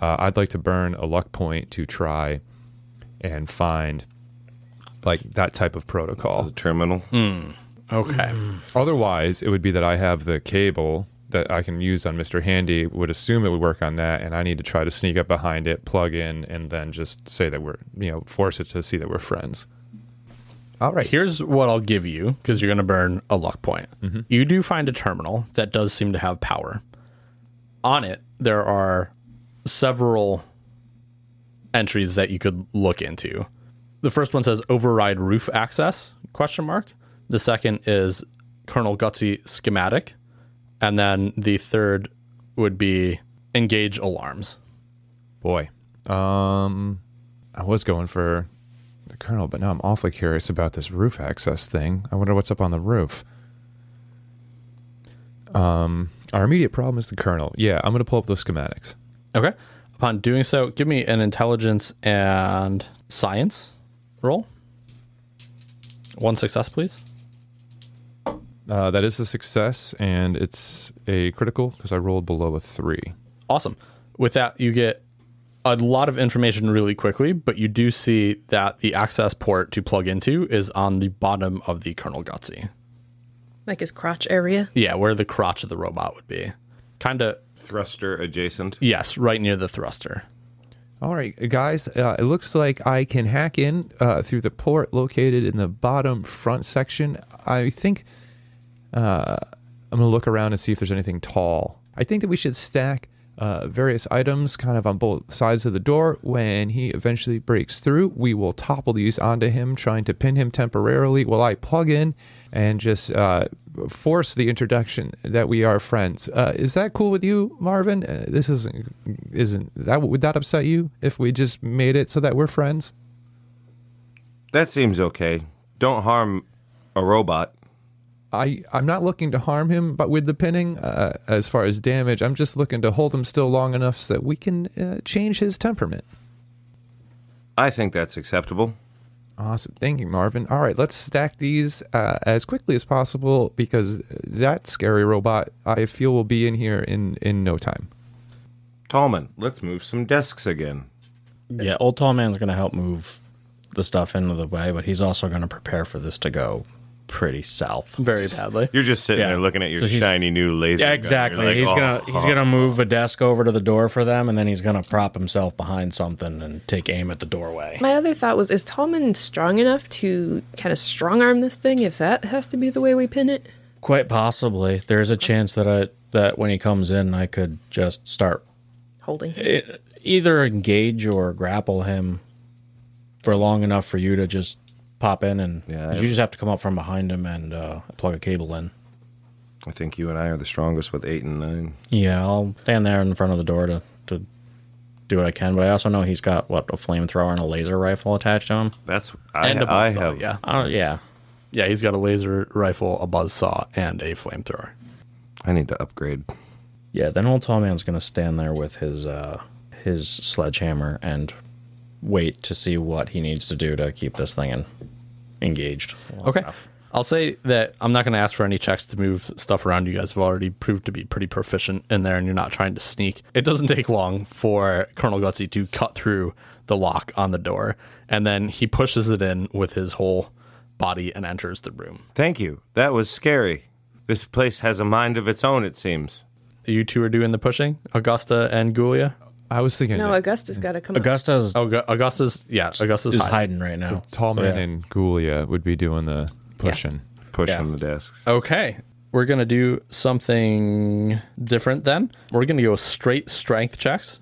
uh, I'd like to burn a luck point to try and find like that type of protocol. The terminal. Okay. Mm. Otherwise, it would be that I have the cable that I can use on Mister Handy, would assume it would work on that, and I need to try to sneak up behind it, plug in, and then just say that we're, you know, force it to see that we're friends. All right. Here's what I'll give you, because you're going to burn a luck point. Mm-hmm. You do find a terminal that does seem to have power. On it, there are several entries that you could look into. The first one says override roof access, question mark. The second is Colonel Gutsy schematic. And then the third would be engage alarms. Boy, um, I was going for the Colonel, but now I'm awfully curious about this roof access thing. I wonder what's up on the roof. Um, our immediate problem is the Colonel. Yeah, I'm going to pull up those schematics. Okay. Upon doing so, give me an intelligence and science roll. One success, please. Uh, that is a success, and it's a critical because I rolled below a three. Awesome. With that, you get a lot of information really quickly, but you do see that the access port to plug into is on the bottom of the Colonel Gutsy. Like his crotch area? Yeah, where the crotch of the robot would be. Kind of... Thruster adjacent? Yes, right near the thruster. All right, guys, uh, it looks like I can hack in uh, through the port located in the bottom front section. I think... Uh, I'm going to look around and see if there's anything tall. I think that we should stack uh, various items kind of on both sides of the door. When he eventually breaks through, we will topple these onto him, trying to pin him temporarily while I plug in and just uh, force the introduction that we are friends. Uh, is that cool with you, Marvin? Uh, this isn't, isn't that, would that upset you if we just made it so that we're friends? That seems okay. Don't harm a robot. I, I'm not looking to harm him, but with the pinning, uh, as far as damage, I'm just looking to hold him still long enough so that we can uh, change his temperament. I think that's acceptable. Awesome. Thank you, Marvin. All right, let's stack these uh, as quickly as possible because that scary robot, I feel, will be in here in, in no time. Tallman, let's move some desks again. Yeah, old tall man's going to help move the stuff into the way, but he's also going to prepare for this to go pretty south. Very badly. You're just sitting Yeah. there looking at your So he's- shiny new laser Yeah, gun. exactly. You're like, he's "Oh, gonna he's oh, gonna move a desk over to the door for them, and then he's gonna prop himself behind something and take aim at the doorway. My other thought was, is Tallman strong enough to kind of strong arm this thing if that has to be the way we pin it? Quite possibly, there's a chance that I that when he comes in, I could just start Holding him. it, either engage or grapple him for long enough for you to just pop in, and Yeah, I- you just have to come up from behind him and uh, plug a cable in. I think you and I are the strongest with eight and nine. Yeah, I'll stand there in front of the door to, to do what I can, but I also know he's got, what, a flamethrower and a laser rifle attached to him? That's I, And a I buzzsaw, have. yeah. Oh, yeah. Yeah, he's got a laser rifle, a buzzsaw, and a flamethrower. I need to upgrade. Yeah, then old tall man's going to stand there with his uh, his sledgehammer and wait to see what he needs to do to keep this thing in, engaged. long Okay. enough. I'll say that I'm not going to ask for any checks to move stuff around. You guys have already proved to be pretty proficient in there, and you're not trying to sneak. It doesn't take long for Colonel Gutsy to cut through the lock on the door, and then he pushes it in with his whole body and enters the room. Thank you. That was scary. This place has a mind of its own, it seems. You two are doing the pushing, Augusta and Gulia. I was thinking No, that Augusta's got to come up. Augusta's Oh, Gu- Augusta's yeah, Augusta's is hiding. hiding right now. Tallman Yeah. and Gulia would be doing the pushing. Push Yeah. on the desks. Okay, we're gonna do something different then. We're gonna go straight strength checks,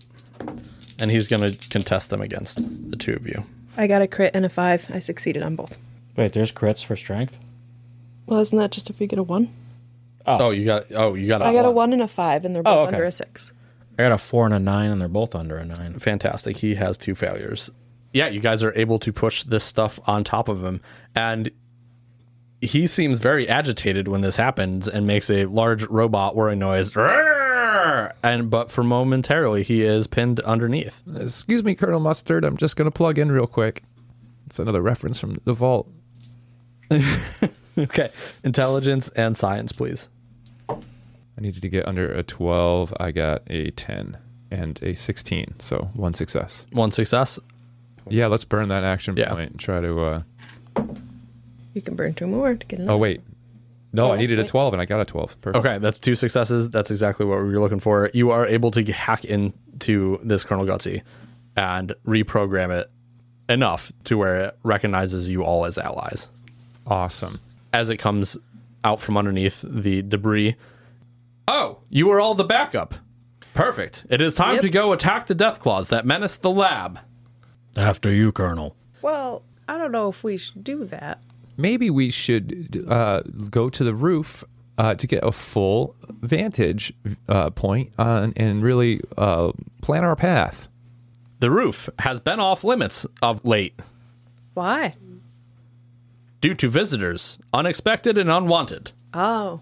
and he's gonna contest them against the two of you. I got a crit and a five. I succeeded on both. Wait, there's crits for strength? Well, isn't that just if we get a one? Oh, you got oh you got a I got a one and a five, and they're both Oh, okay. under a six. I got a four and a nine, and they're both under a nine. Fantastic. He has two failures. Yeah, you guys are able to push this stuff on top of him, and he seems very agitated when this happens and makes a large robot whirring noise. Roar! And but for momentarily, he is pinned underneath. Excuse me, Colonel Mustard. I'm just going to plug in real quick. It's another reference from the vault. Okay, intelligence and science, please. I needed to get under a twelve. I got a ten. and a sixteen. So one success. One success. Yeah, let's burn that action Yeah. point and try to. Uh... You can burn two more to get another. Oh wait, no, I Oh, needed a wait. twelve and I got a twelve. Perfect. Okay, that's two successes. That's exactly what we were looking for. You are able to hack into this Colonel Gutsy and reprogram it enough to where it recognizes you all as allies. Awesome. As it comes out from underneath the debris. Oh, you are all the backup. Perfect. It is time Yep. to go attack the Death Claws that menace the lab. After you, Colonel. Well, I don't know if we should do that. Maybe we should uh, go to the roof uh, to get a full vantage uh, point on and really uh, plan our path. The roof has been off limits of late Why? due to visitors, unexpected and unwanted. Oh.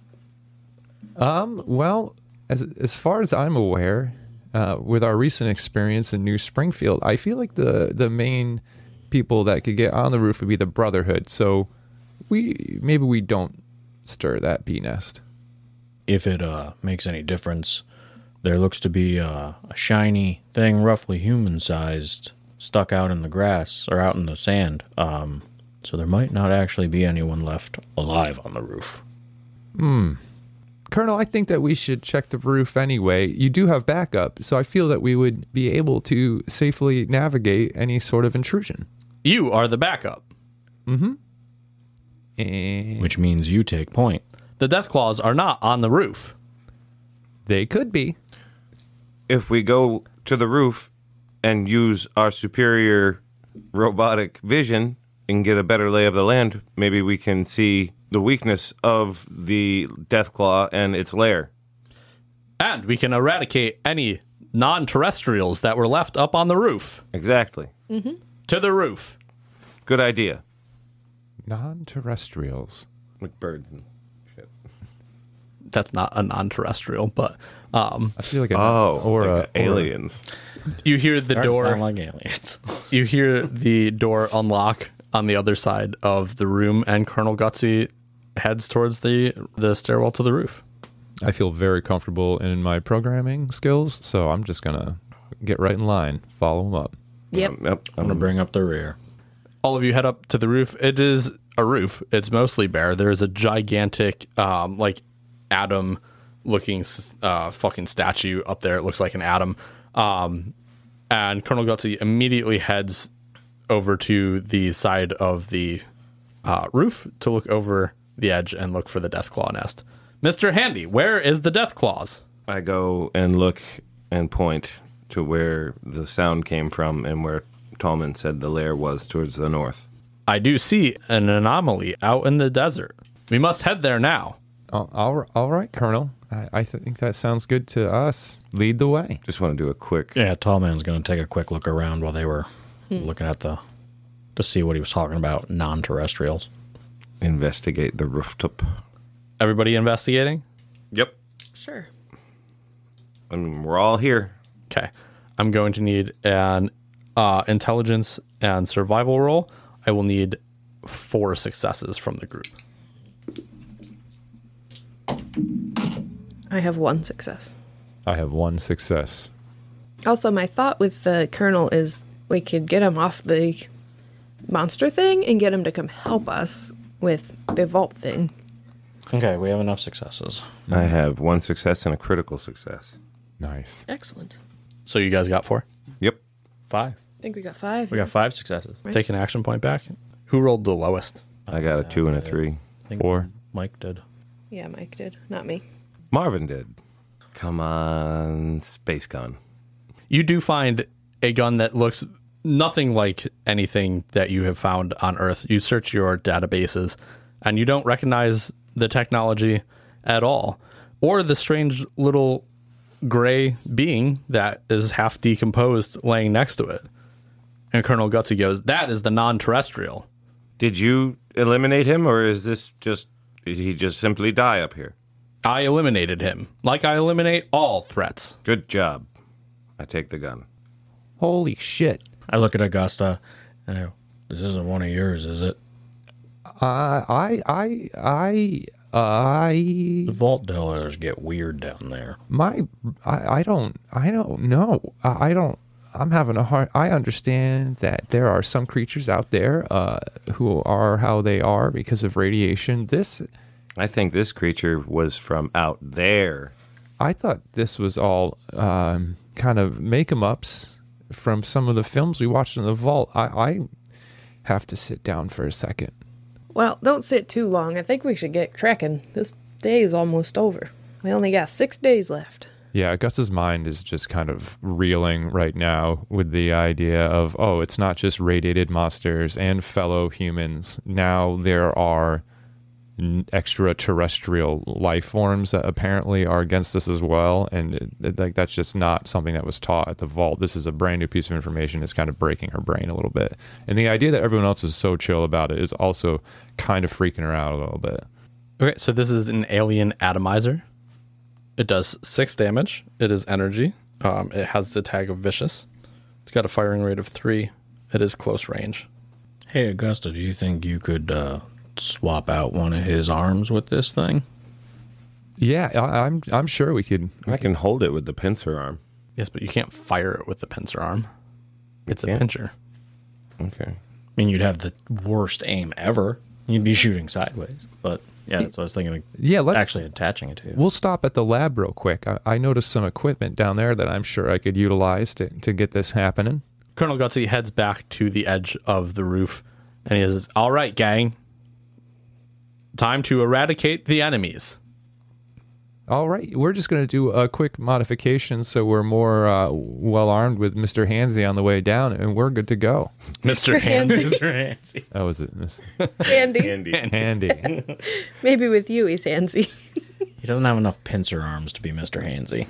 Um. Well, as as far as I'm aware, uh, with our recent experience in New Springfield, I feel like the the main people that could get on the roof would be the Brotherhood. So we maybe we don't stir that bee nest. If it uh, makes any difference, there looks to be uh, a shiny thing, roughly human-sized, stuck out in the grass or out in the sand. Um, so there might not actually be anyone left alive on the roof. Colonel, I think that we should check the roof anyway. You do have backup, so I feel that we would be able to safely navigate any sort of intrusion. You are the backup. And Which means you take point. The Death Claws are not on the roof. they could be. If we go to the roof and use our superior robotic vision and get a better lay of the land, maybe we can see the weakness of the Deathclaw and its lair. And we can eradicate any non-terrestrials that were left up on the roof. Exactly. To the roof. Good idea. Non-terrestrials. Like birds and shit. That's not a non-terrestrial, but um, I feel like a Oh, or like a or a- aliens. you hear the Starting to door. sound like aliens. You hear the door unlock on the other side of the room, and Colonel Gutsy heads towards the the stairwell to the roof. I feel very comfortable in my programming skills, so I'm just gonna get right in line, follow them up. Yep. Um, yep. I'm going to bring up the rear. All of you head up to the roof. It is a roof. It's mostly bare. There is a gigantic, um, like atom-looking uh, fucking statue up there. It looks like an atom. Um, and Colonel Gutsy immediately heads over to the side of the uh, roof to look over the edge and look for the Deathclaw nest. Mister Handy, where is the Deathclaws? I go and look and point to where the sound came from and where Tallman said the lair was towards the north. I do see an anomaly out in the desert. We must head there now. All, all, all right, Colonel. I, I think that sounds good to us. Lead the way. Just want to do a quick. Yeah, Tall Man's going to take a quick look around while they were looking at the, to see what he was talking about, non-terrestrials. Investigate the rooftop. Everybody investigating? Yep. Sure. I mean, we're all here. Okay. I'm going to need an uh, intelligence and survival roll. I will need four successes from the group. I have one success. I have one success. Also, my thought with the colonel is we could get him off the monster thing and get him to come help us with the vault thing. Okay, we have enough successes. I have one success and a critical success. Nice. Excellent. So you guys got four? Yep. Five. I think we got five. We got five successes. Right. Take an action point back. Who rolled the lowest? I got a two and a three. I think Four. Mike did. Yeah, Mike did. Not me. Marvin did. Come on, space gun. You do find a gun that looks nothing like anything that you have found on Earth. You search your databases and you don't recognize the technology at all, or the strange little gray being that is half decomposed laying next to it. And Colonel Gutsy goes, "That is the non-terrestrial." Did you eliminate him, or is this just, did he just simply die up here? I eliminated him, like I eliminate all threats. Good job. I take the gun. Holy shit. I look at Augusta and I go, this isn't one of yours, is it? Uh, I, I, I, I The vault dwellers get weird down there. my I, I don't I don't know. I, I don't. I'm having a hard. I understand that there are some creatures out there uh, who are how they are because of radiation. This, I think this creature was from out there. I thought this was all um, kind of make 'em ups from some of the films we watched in the vault. I, I have to sit down for a second. Well, don't sit too long. I think we should get trekking. This day is almost over. We only got six days left. Yeah, Gus's mind is just kind of reeling right now with the idea of, oh, it's not just radiated monsters and fellow humans. Now there are n- extraterrestrial life forms that apparently are against us as well. And it, it, like that's just not something that was taught at the vault. This is a brand new piece of information. It's kind of breaking her brain a little bit. And the idea that everyone else is so chill about it is also kind of freaking her out a little bit. Okay, so this is an alien atomizer. It does six damage. It is energy. Um, it has the tag of vicious. It's got a firing rate of three. It is close range. Hey, Augusta, do you think you could uh, swap out one of his arms with this thing? Yeah, I, I'm I'm sure we could. I can hold it with the pincer arm. Yes, but you can't fire it with the pincer arm. It's a can't? pincher. Okay. I mean, you'd have the worst aim ever. You'd be shooting sideways. But, yeah, that's what I was thinking of Yeah, let's actually attaching it to. We'll stop at the lab real quick. I, I noticed some equipment down there that I'm sure I could utilize to, to get this happening. Colonel Gutsy heads back to the edge of the roof, and he says, all right, gang. Time to eradicate the enemies. All right, we're just going to do a quick modification so we're more uh, well armed with Mister Hansy on the way down, and we're good to go. Mister Handsy. Handsy. Mister Handsy. That was it, Miss Andy. Andy. Handy. Maybe with you, he's handsy. He doesn't have enough pincer arms to be Mister Handsy.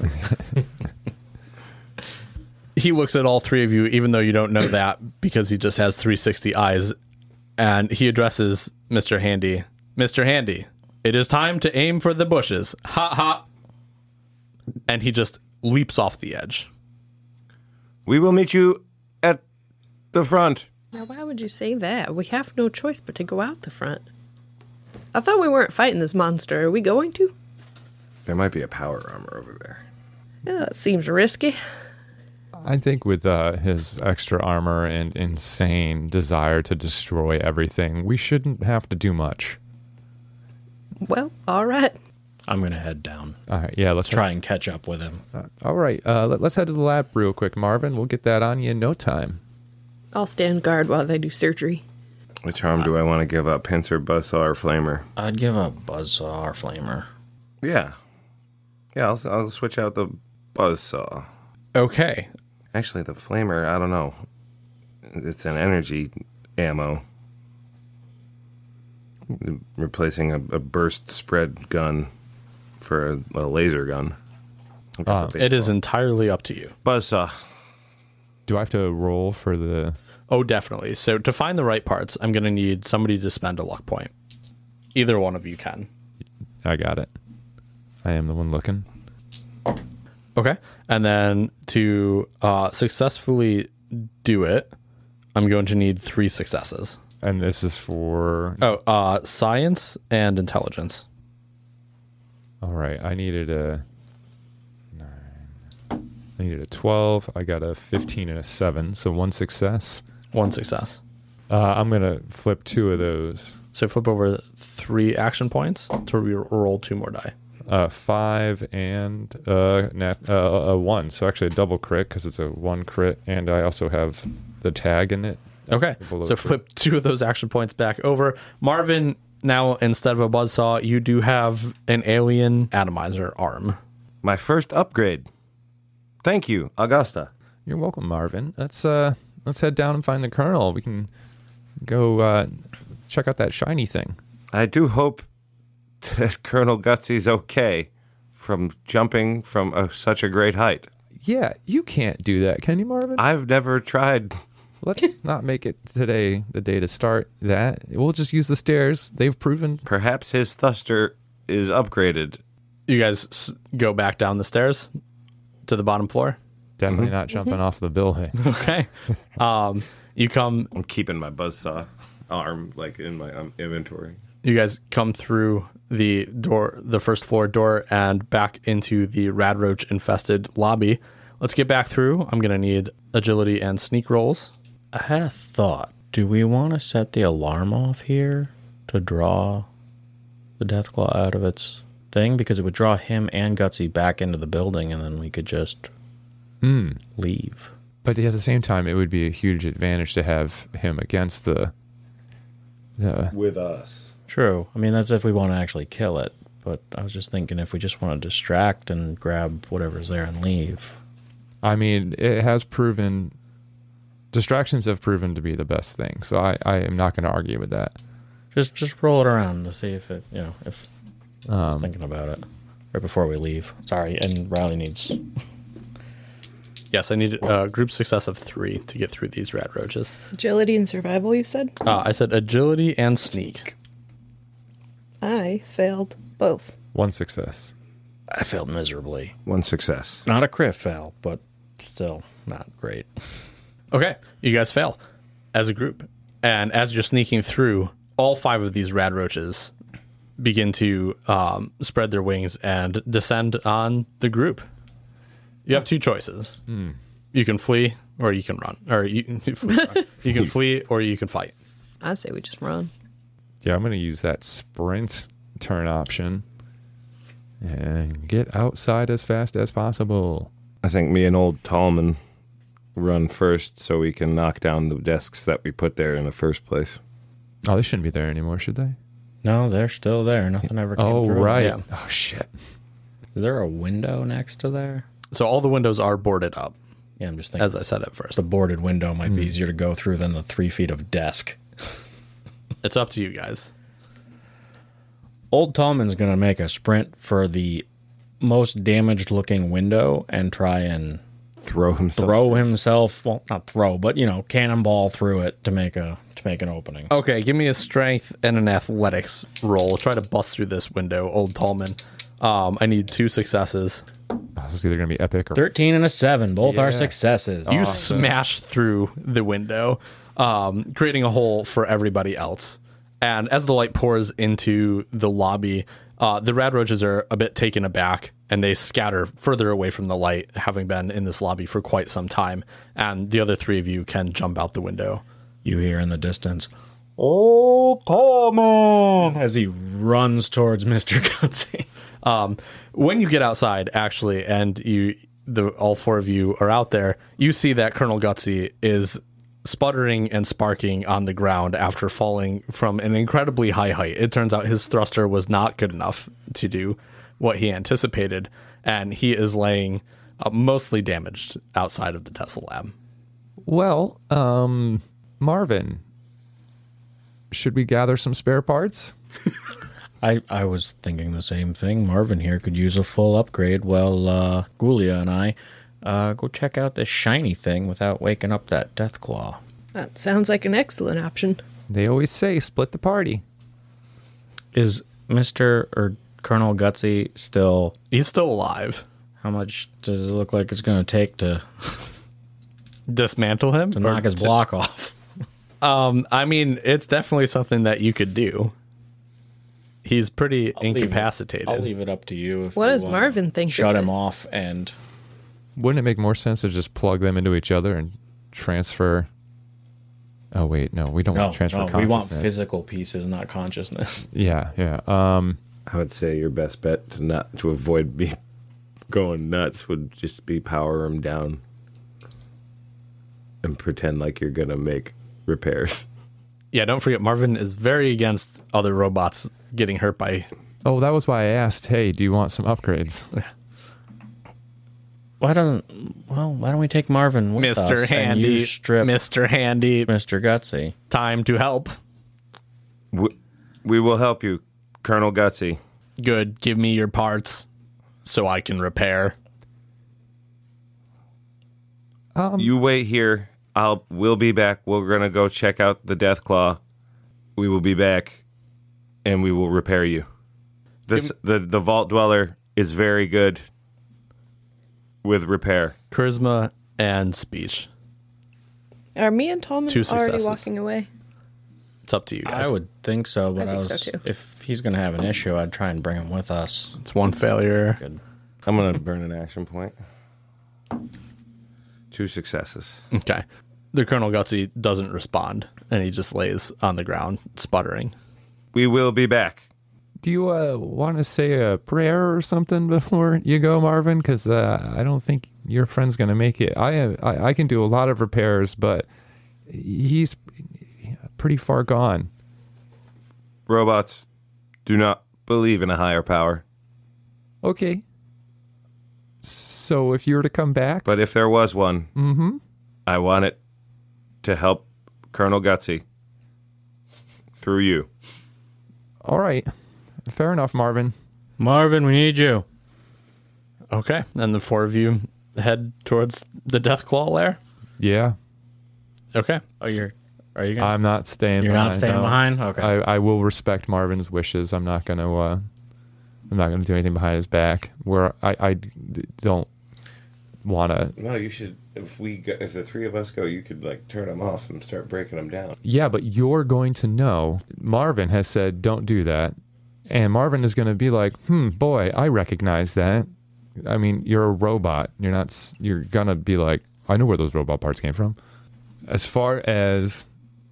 He looks at all three of you, even though you don't know that, because he just has three sixty eyes, and he addresses Mister Handy. Mister Handy, it is time to aim for the bushes. Ha ha. And he just leaps off the edge. We will meet you at the front. Now, why would you say that? We have no choice but to go out the front. I thought we weren't fighting this monster. Are we going to? There might be a power armor over there. Yeah, that seems risky. I think with uh, his extra armor and insane desire to destroy everything, we shouldn't have to do much. Well, all right. I'm going to head down. All right, yeah, let's Try and catch up with him. Uh, all right, uh, let, let's head to the lab real quick, Marvin. We'll get that on you in no time. I'll stand guard while they do surgery. Which arm do I want to give up? Pincer, buzzsaw, or flamer? I'd give a buzzsaw or flamer. Yeah. Yeah, I'll, I'll switch out the buzzsaw. Okay. Actually, the flamer, I don't know. It's an energy ammo. Replacing a, a burst spread gun for a, a laser gun. Uh, It is entirely up to you. Buzzsaw. Do I have to roll for the... Oh, definitely. So to find the right parts, I'm going to need somebody to spend a luck point. Either one of you can. I got it. I am the one looking. Okay. And then to uh, successfully do it, I'm going to need three successes. And this is for... Oh, uh, science and intelligence. All right, I needed a... nine. I needed a twelve. I got a fifteen and a seven, so one success. One success. Uh, I'm going to flip two of those. So flip over three action points to re- roll two more die. Uh, five and uh, nat, uh, a one. So actually a double crit because it's a one crit, and I also have the tag in it. Okay. Below So three. flip two of those action points back over. Marvin, now instead of a buzzsaw, you do have an alien atomizer arm. My first upgrade. Thank you, Augusta. You're welcome, Marvin. Let's uh, let's head down and find the colonel. We can go uh, check out that shiny thing. I do hope that Colonel Gutsy's okay from jumping from a, such a great height. Yeah, you can't do that, can you, Marvin? I've never tried. Let's not make it today the day to start that. We'll just use the stairs. They've proven. Perhaps his thruster is upgraded. You guys s- go back down the stairs to the bottom floor. Definitely not jumping off the building. Okay. um, you come I'm keeping my buzzsaw arm like in my um, inventory. You guys come through the door, the first floor door, and back into the radroach infested lobby. Let's get back through. I'm going to need agility and sneak rolls. I had a thought. Do we want to set the alarm off here to draw the Deathclaw out of its thing? Because it would draw him and Gutsy back into the building, and then we could just Mm. leave. But at the same time, it would be a huge advantage to have him against the... the With us. True. I mean, that's if we want to actually kill it. But I was just thinking if we just want to distract and grab whatever's there and leave. I mean, it has proven... Distractions have proven to be the best thing, so I, I am not going to argue with that. Just just roll it around to see if it, you know, if I was Um, thinking about it right before we leave. Sorry, and Riley needs... Yes, I need a group success of three to get through these rat roaches. Agility and survival, you said? Uh, I said agility and sneak. I failed both. one success. I failed miserably. One success. Not a crit fail, but still not great. Okay, you guys fail as a group. And as you're sneaking through, all five of these rad roaches begin to um, spread their wings and descend on the group. You have two choices. Mm. You can flee or you can run. Or you, you can flee or you can fight. I say we just run. Yeah, I'm going to use that sprint turn option and get outside as fast as possible. I think me and old Tallman run first so we can knock down the desks that we put there in the first place. Oh, they shouldn't be there anymore, should they? No, they're still there. Nothing ever came Oh, through. right. Yeah. Oh, shit. Is there a window next to there? So all the windows are boarded up, Yeah, I'm just thinking. as I said at first. The boarded window might be easier to go through than the three feet of desk. It's up to you guys. Old Tallman's going to make a sprint for the most damaged looking window and try and Throw himself. throw himself, well, not throw, but, you know, cannonball through it to make a to make an opening. Okay, give me a strength and an athletics roll. Try to bust through this window, old Tallman. Um, I need two successes. Oh, this is either going to be epic or... thirteen and a seven, both are Yeah. successes. You smash through the window, um, creating a hole for everybody else. And as the light pours into the lobby, uh, the rad roaches are a bit taken aback, and they scatter further away from the light, having been in this lobby for quite some time. And the other three of you can jump out the window. You hear in the distance, Old Tallman, as he runs towards Mister Gutsy. Um, when you get outside, actually, and you, the all four of you are out there, you see that Colonel Gutsy is sputtering and sparking on the ground after falling from an incredibly high height. It turns out his thruster was not good enough to do what he anticipated, and he is laying uh, mostly damaged outside of the Tesla lab. Well, um, Marvin, should we gather some spare parts? I, I was thinking the same thing. Marvin here could use a full upgrade while uh, Gulia and I uh, go check out this shiny thing without waking up that Deathclaw. That sounds like an excellent option. They always say split the party. Is Mister or Colonel Gutsy still... He's still alive. How much does it look like it's going to take to, Dismantle him? to Or knock his to- block off? Um, I mean, it's definitely something that you could do. He's pretty leave it- incapacitated. I'll leave it up to you. If What you does wanna Marvin think of Shut him this? off and... Wouldn't it make more sense to just plug them into each other and transfer... Oh, wait, no, we don't No, want to transfer no, consciousness. we want physical pieces, not consciousness. Yeah, yeah. Um, I would say your best bet to not to avoid me going nuts would just be power him down and pretend like you're gonna make repairs. Yeah, don't forget, Marvin is very against other robots getting hurt by... oh, that was why I asked, hey, do you want some upgrades? Why doesn't... Well, why don't we take Marvin with Mister us and Handy, you strip Mister Handy, Mister Gutsy? time to help. We, we will help you, Colonel Gutsy. Good, give me your parts so I can repair. Um, You wait here. I'll. We'll be back. We're gonna go check out the Deathclaw. We will be back, and we will repair you. This the the Vault Dweller is very good with repair. Charisma and speech. Are me and Tallman Two already successes. walking away? It's up to you guys. I would think so, but I I, think was so, too. if he's going to have an issue, I'd try and bring him with us. It's one failure. Good. I'm going to burn an action point. Two successes. Okay. The Colonel Gutsy doesn't respond, and he just lays on the ground, sputtering. We will be back. Do you uh, want to say a prayer or something before you go, Marvin? Because uh, I don't think your friend's going to make it. I, have, I I can do a lot of repairs, but he's pretty far gone. Robots do not believe in a higher power. Okay. So if you were to come back, But if there was one, mm-hmm. I want it to help Colonel Gutsy through you. all right. Fair enough, Marvin. Marvin, we need you. Okay. And the four of you head towards the Deathclaw lair? Yeah. Okay. Oh, you're. Are you? Gonna, I'm not staying you're behind. not staying no. behind. Okay. I, I will respect Marvin's wishes. I'm not going to uh, I'm not going to do anything behind his back where I, I d- don't want to. No, you should. If we, go, if the three of us go, you could like turn them off and start breaking them down. Yeah, but you're going to know. Marvin has said, don't do that. And Marvin is going to be like, hmm, boy, I recognize that. I mean, you're a robot. You're not, s- you're going to be like, I know where those robot parts came from. As far as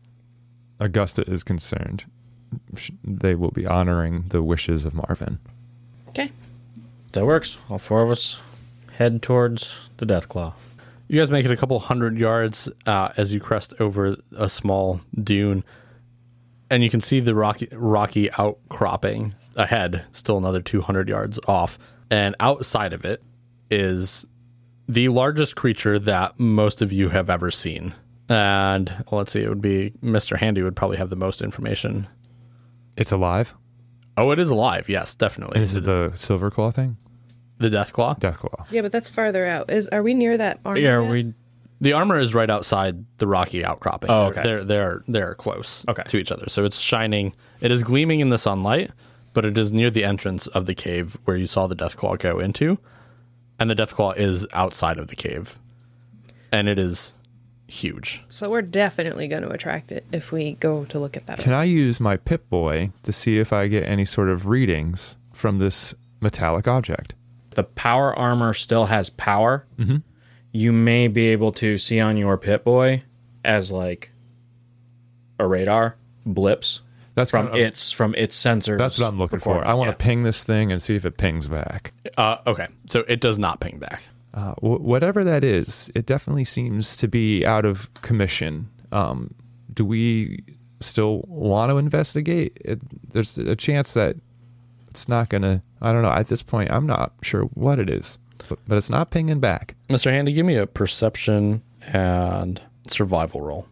Augusta is concerned, sh- they will be honoring the wishes of Marvin. Okay. That works. All four of us head towards the Deathclaw. You guys make it a couple hundred yards uh, as you crest over a small dune, and you can see the rocky, rocky outcropping ahead, still another two hundred yards off. And outside of it is the largest creature that most of you have ever seen. And well, let's see, it would be Mister Handy would probably have the most information. It's alive? Oh, it is alive. Yes, definitely. And this is the silver claw thing? The Deathclaw. Deathclaw. Yeah, but that's farther out. Is are we near that armor? Yeah, yet? we. The armor is right outside the rocky outcropping. Oh, okay. They're they're they're close Okay. to each other. So it's shining. It is gleaming in the sunlight, but it is near the entrance of the cave where you saw the Deathclaw go into. And the Deathclaw is outside of the cave. And it is huge. So we're definitely going to attract it if we go to look at that. Can I use my Pip-Boy to see if I get any sort of readings from this metallic object? The power armor still has power. Mm-hmm. You may be able to see on your Pip-Boy as like a radar blips That's from kind of- its from its sensors. That's what I'm looking for. recording. I want Yeah. to ping this thing and see if it pings back. Uh, okay. So it does not ping back. Uh, wh- whatever that is, it definitely seems to be out of commission. Um, do we still want to investigate? It, there's a chance that it's not going to, I don't know. At this point, I'm not sure what it is, but, but it's not pinging back. Mister Handy, give me a perception and survival roll.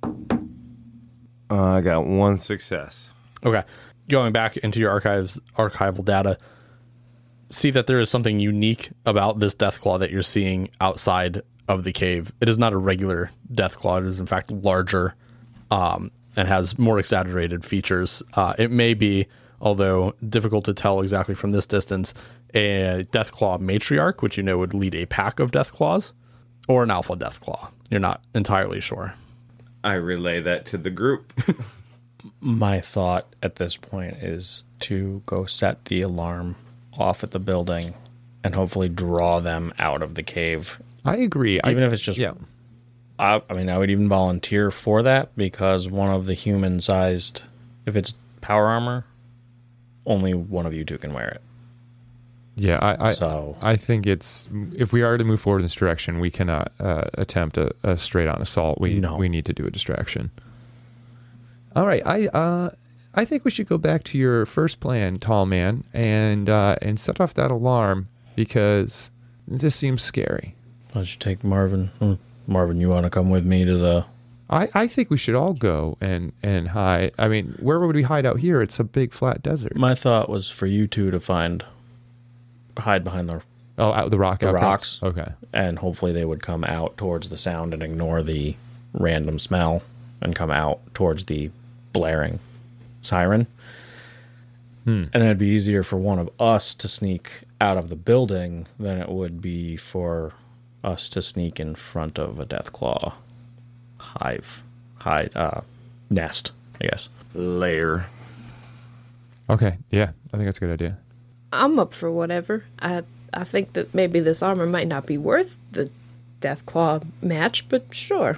Uh, I got one success. Okay. Going back into your archives, archival data, see that there is something unique about this Deathclaw that you're seeing outside of the cave. It is not a regular Deathclaw. It is, in fact, larger um, and has more exaggerated features. Uh, it may be, although difficult to tell exactly from this distance, a Deathclaw matriarch, which you know would lead a pack of Deathclaws, or an alpha Deathclaw. You're not entirely sure. I relay that to the group. My thought at this point is to go set the alarm off at the building and hopefully draw them out of the cave. I agree. Even I, if it's just yeah. I, I mean, I would even volunteer for that because one of the human-sized, if it's power armor, only one of you two can wear it. Yeah, I, I, So- I think it's, if we are to move forward in this direction, we cannot uh, attempt a, a straight-on assault. We No. we need to do a distraction. All right, I uh, I think we should go back to your first plan, tall man, and uh, and set off that alarm because this seems scary. Why don't you take Marvin? Hmm. Marvin, you want to come with me to the... I, I think we should all go and, and hide. I mean, where would we hide out here? It's a big flat desert. My thought was for you two to find... hide behind the... Oh, out the rock The outcrops? rocks. Okay. and hopefully they would come out towards the sound and ignore the random smell and come out towards the blaring siren. Hmm. And it'd be easier for one of us to sneak out of the building than it would be for us to sneak in front of a Deathclaw hive, hide, uh, nest. I guess. Layer. Okay, yeah, I think that's a good idea. I'm up for whatever. I I think that maybe this armor might not be worth the Deathclaw match, but sure.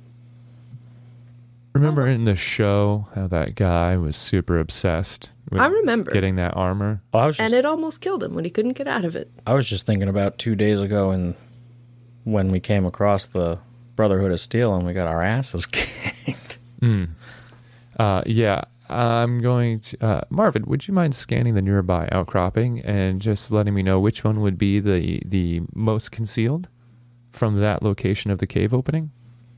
Remember in the show how that guy was super obsessed with I remember. getting that armor? Well, I was just, And it almost killed him when he couldn't get out of it. I was just thinking about two days ago and when we came across the Brotherhood of Steel and we got our asses kicked. Mm. Uh, yeah, I'm going to... Uh, Marvin, would you mind scanning the nearby outcropping and just letting me know which one would be the, the most concealed from that location of the cave opening?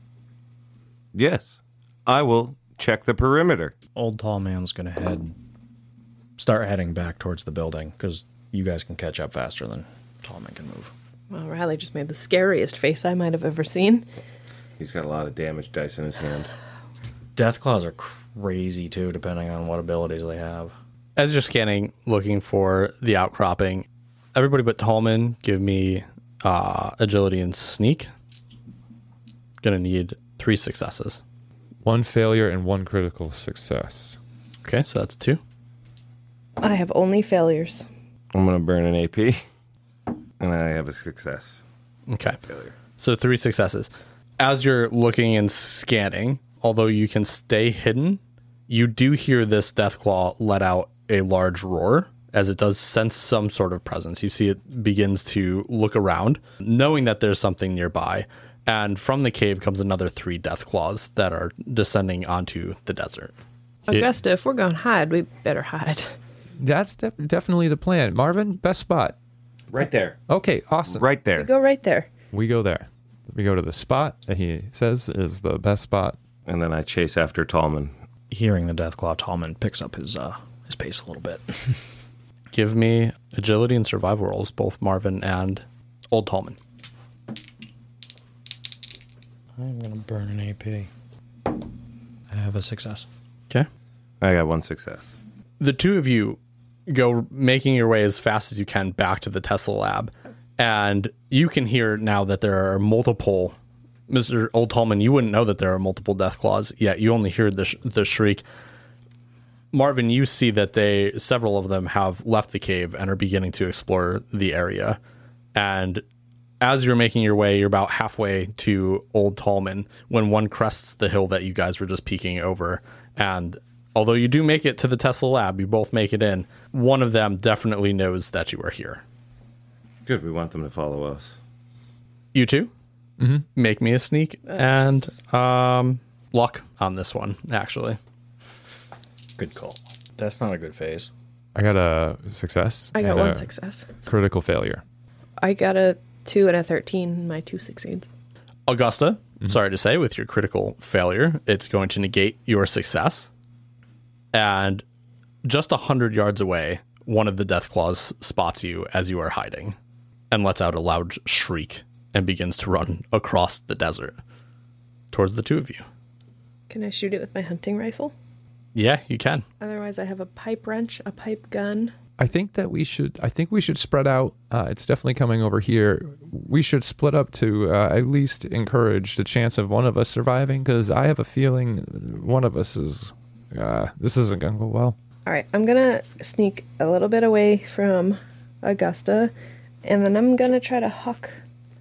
Yes. I will check the perimeter. Old tall man's gonna head, start heading back towards the building because you guys can catch up faster than tall man can move. Well, Riley just made the scariest face I might have ever seen. He's got a lot of damage dice in his hand. Deathclaws are crazy too, depending on what abilities they have. As you're scanning, looking for the outcropping, everybody but Tallman, give me uh, agility and sneak. Gonna need three successes. One failure and one critical success. Okay, so that's two. I have only failures. I'm going to burn an A P, and I have a success. Okay. Failure. So three successes. As you're looking and scanning, although you can stay hidden, you do hear this Deathclaw let out a large roar as it does sense some sort of presence. You see it begins to look around, knowing that there's something nearby. And from the cave comes another three Deathclaws that are descending onto the desert. Augusta, if we're going to hide, we better hide. That's de- definitely the plan. Marvin, best spot. Right there. Okay, awesome. Right there. Go right there. We go there. We go to the spot that he says is the best spot. And then I chase after Tallman. Hearing the Deathclaw, Tallman picks up his uh, his pace a little bit. Give me agility and survival rolls, both Marvin and Old Tallman. I'm gonna burn an A P. I have a success. Okay. I got one success. The two of you go making your way as fast as you can back to the Tesla lab. And you can hear now that there are multiple... Mister Old Tallman, you wouldn't know that there are multiple Deathclaws, yet you only hear the, sh- the shriek. Marvin, you see that they several of them have left the cave and are beginning to explore the area. And as you're making your way, you're about halfway to Old Tallman when one crests the hill that you guys were just peeking over. And although you do make it to the Tesla lab, you both make it in, one of them definitely knows that you are here. Good, we want them to follow us. You two? Mm-hmm. Make me a sneak and um, luck on this one, actually. Good call. That's not a good phase. I got a success. I got and one a success. Critical failure. I got a two and a thirteen. My two succeeds. Augusta, sorry to say, with your critical failure, it's going to negate your success. And just a hundred yards away, one of the Deathclaws spots you as you are hiding and lets out a loud shriek and begins to run across the desert towards the two of you. Can I shoot it with my hunting rifle? Yeah, you can. Otherwise, I have a pipe wrench, a pipe gun. I think that we should. I think we should spread out. Uh, it's definitely coming over here. We should split up to uh, at least encourage the chance of one of us surviving. Because I have a feeling one of us is. Uh, this isn't going to go well. All right, I'm gonna sneak a little bit away from Augusta, and then I'm gonna try to huck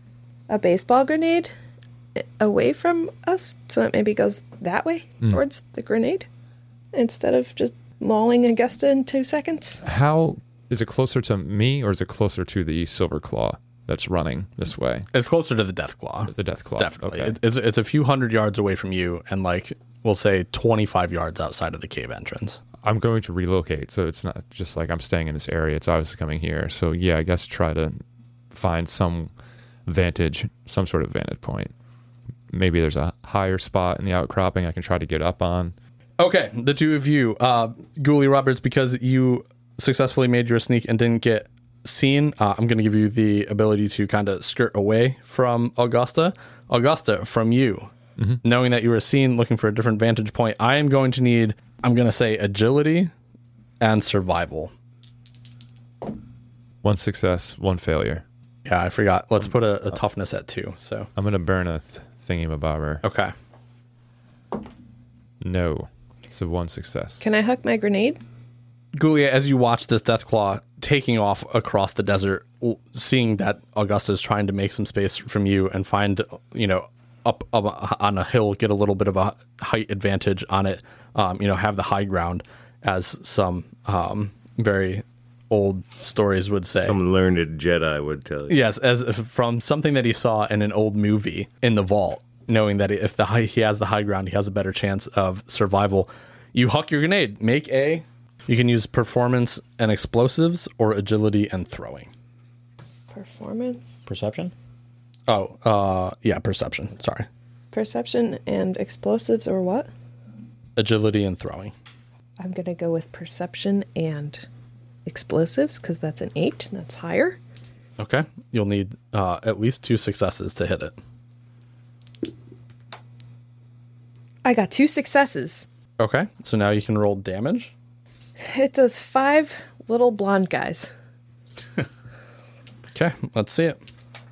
a baseball grenade away from us, so it maybe goes that way Mm. towards the grenade, instead of just mauling Augusta in two seconds. How is it closer to me, or is it closer to the Silver Claw that's running this way? It's closer to the Deathclaw. The Death Claw. Definitely. Okay. It, it's, it's a few hundred yards away from you and, like, we'll say twenty-five yards outside of the cave entrance. I'm going to relocate, so it's not just like I'm staying in this area. It's obviously coming here. So yeah, I guess try to find some vantage, some sort of vantage point. Maybe there's a higher spot in the outcropping I can try to get up on. Okay, the two of you, uh, Ghoulie Roberts, because you successfully made your sneak and didn't get seen, uh, I'm going to give you the ability to kind of skirt away from Augusta. Augusta, from you, mm-hmm. knowing that you were seen looking for a different vantage point, I am going to need, I'm going to say agility and survival. One success, one failure. Yeah, I forgot. Let's put a, a toughness at two. So I'm going to burn a th- thingy-mabobber. okay. No. So one success. Can I huck my grenade? Gulia, as you watch this Deathclaw taking off across the desert, w- seeing that Augusta is trying to make some space from you and find, you know, up, up on a hill, get a little bit of a height advantage on it, um, you know, have the high ground, as some um, very old stories would say. Some learned Jedi would tell you. Yes, as from something that he saw in an old movie in the vault, knowing that if the high, he has the high ground, he has a better chance of survival. You huck your grenade. Make a... You can use performance and explosives or agility and throwing. Performance, Perception? Oh, uh, yeah, perception. Sorry. perception, and explosives, or what? Agility and throwing. I'm going to go with perception and explosives because that's an eight. That's higher. Okay. You'll need uh, at least two successes to hit it. I got two successes. Okay. So now you can roll damage. It does five little blonde guys. Okay. Let's see it.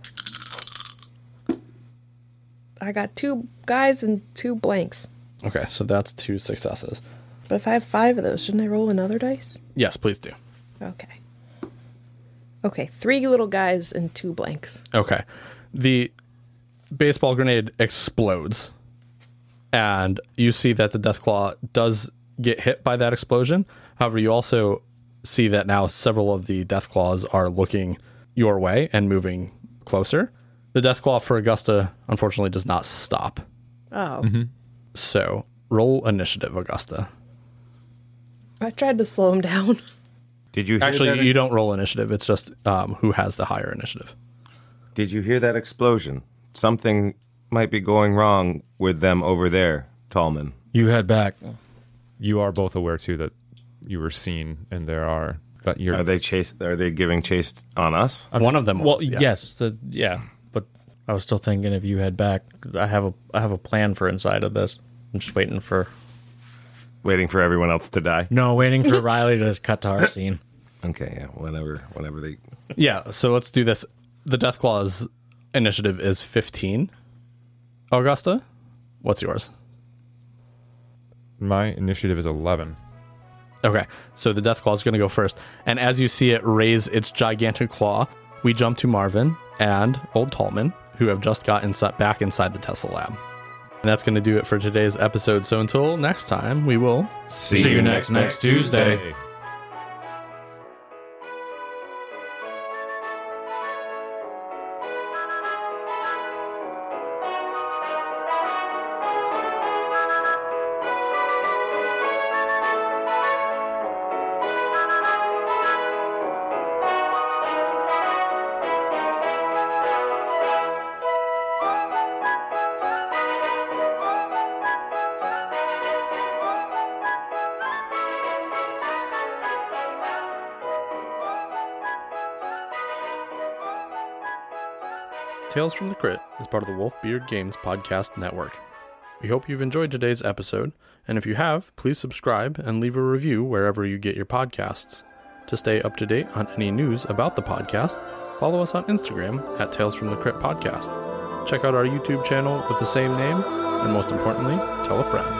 I got two guys and two blanks. Okay. So that's two successes. But if I have five of those, shouldn't I roll another dice? Yes, please do. Okay. Okay, three little guys and two blanks. Okay. The baseball grenade explodes, and you see that the Deathclaw does get hit by that explosion. However, you also see that now several of the Deathclaws are looking your way and moving closer. The Deathclaw for Augusta, unfortunately, does not stop. Oh. Mm-hmm. So, roll initiative, Augusta. I tried to slow him down. Did you hear Actually, that? you don't roll initiative. It's just um, who has the higher initiative. Did you hear that explosion? Something might be going wrong with them over there, Tallman. You head back. You are both aware too that you were seen, and there are that you're. Are they chase? Are they giving chase on us? One of them Well, was, yes, the, yeah, but I was still thinking if you head back, I have a I have a plan for inside of this. I'm just waiting for Waiting for everyone else to die. no, waiting for Riley to just cut to our scene. Okay, yeah. Whenever, whenever they. Yeah, so let's do this. The Deathclaw's initiative is fifteen. Augusta, what's yours? My initiative is eleven. Okay, so the Deathclaw is going to go first. And as you see it raise its gigantic claw, we jump to Marvin and Old Tallman, who have just got inside, back inside the Tesla lab. And that's going to do it for today's episode. So until next time, we will See, See you next next Tuesday. Tales from the Crypt is part of the Wolfbeard Games podcast network. We hope you've enjoyed today's episode, and if you have, please subscribe and leave a review wherever you get your podcasts. To stay up to date on any news about the podcast, follow us on Instagram at Tales from the Crypt Podcast. Check out our YouTube channel with the same name, and most importantly, tell a friend.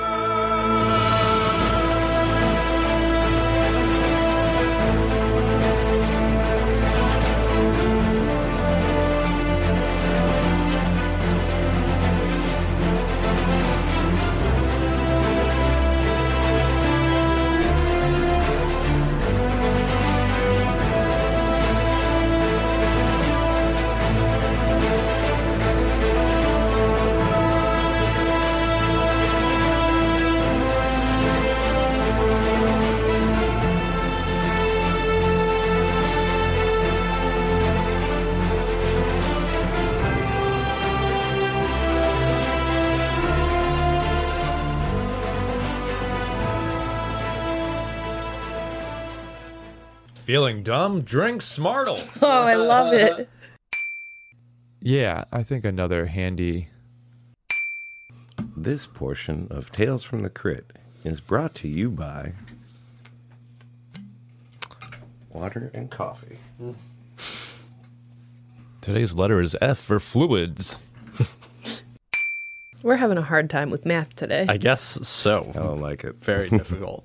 Feeling dumb? Drink Smartle. Oh, I love it. Yeah, I think another handy. This portion of Tales from the Crypt is brought to you by water and coffee. Today's letter is F for fluids. We're having a hard time with math today. I guess so. I don't like it. Very difficult.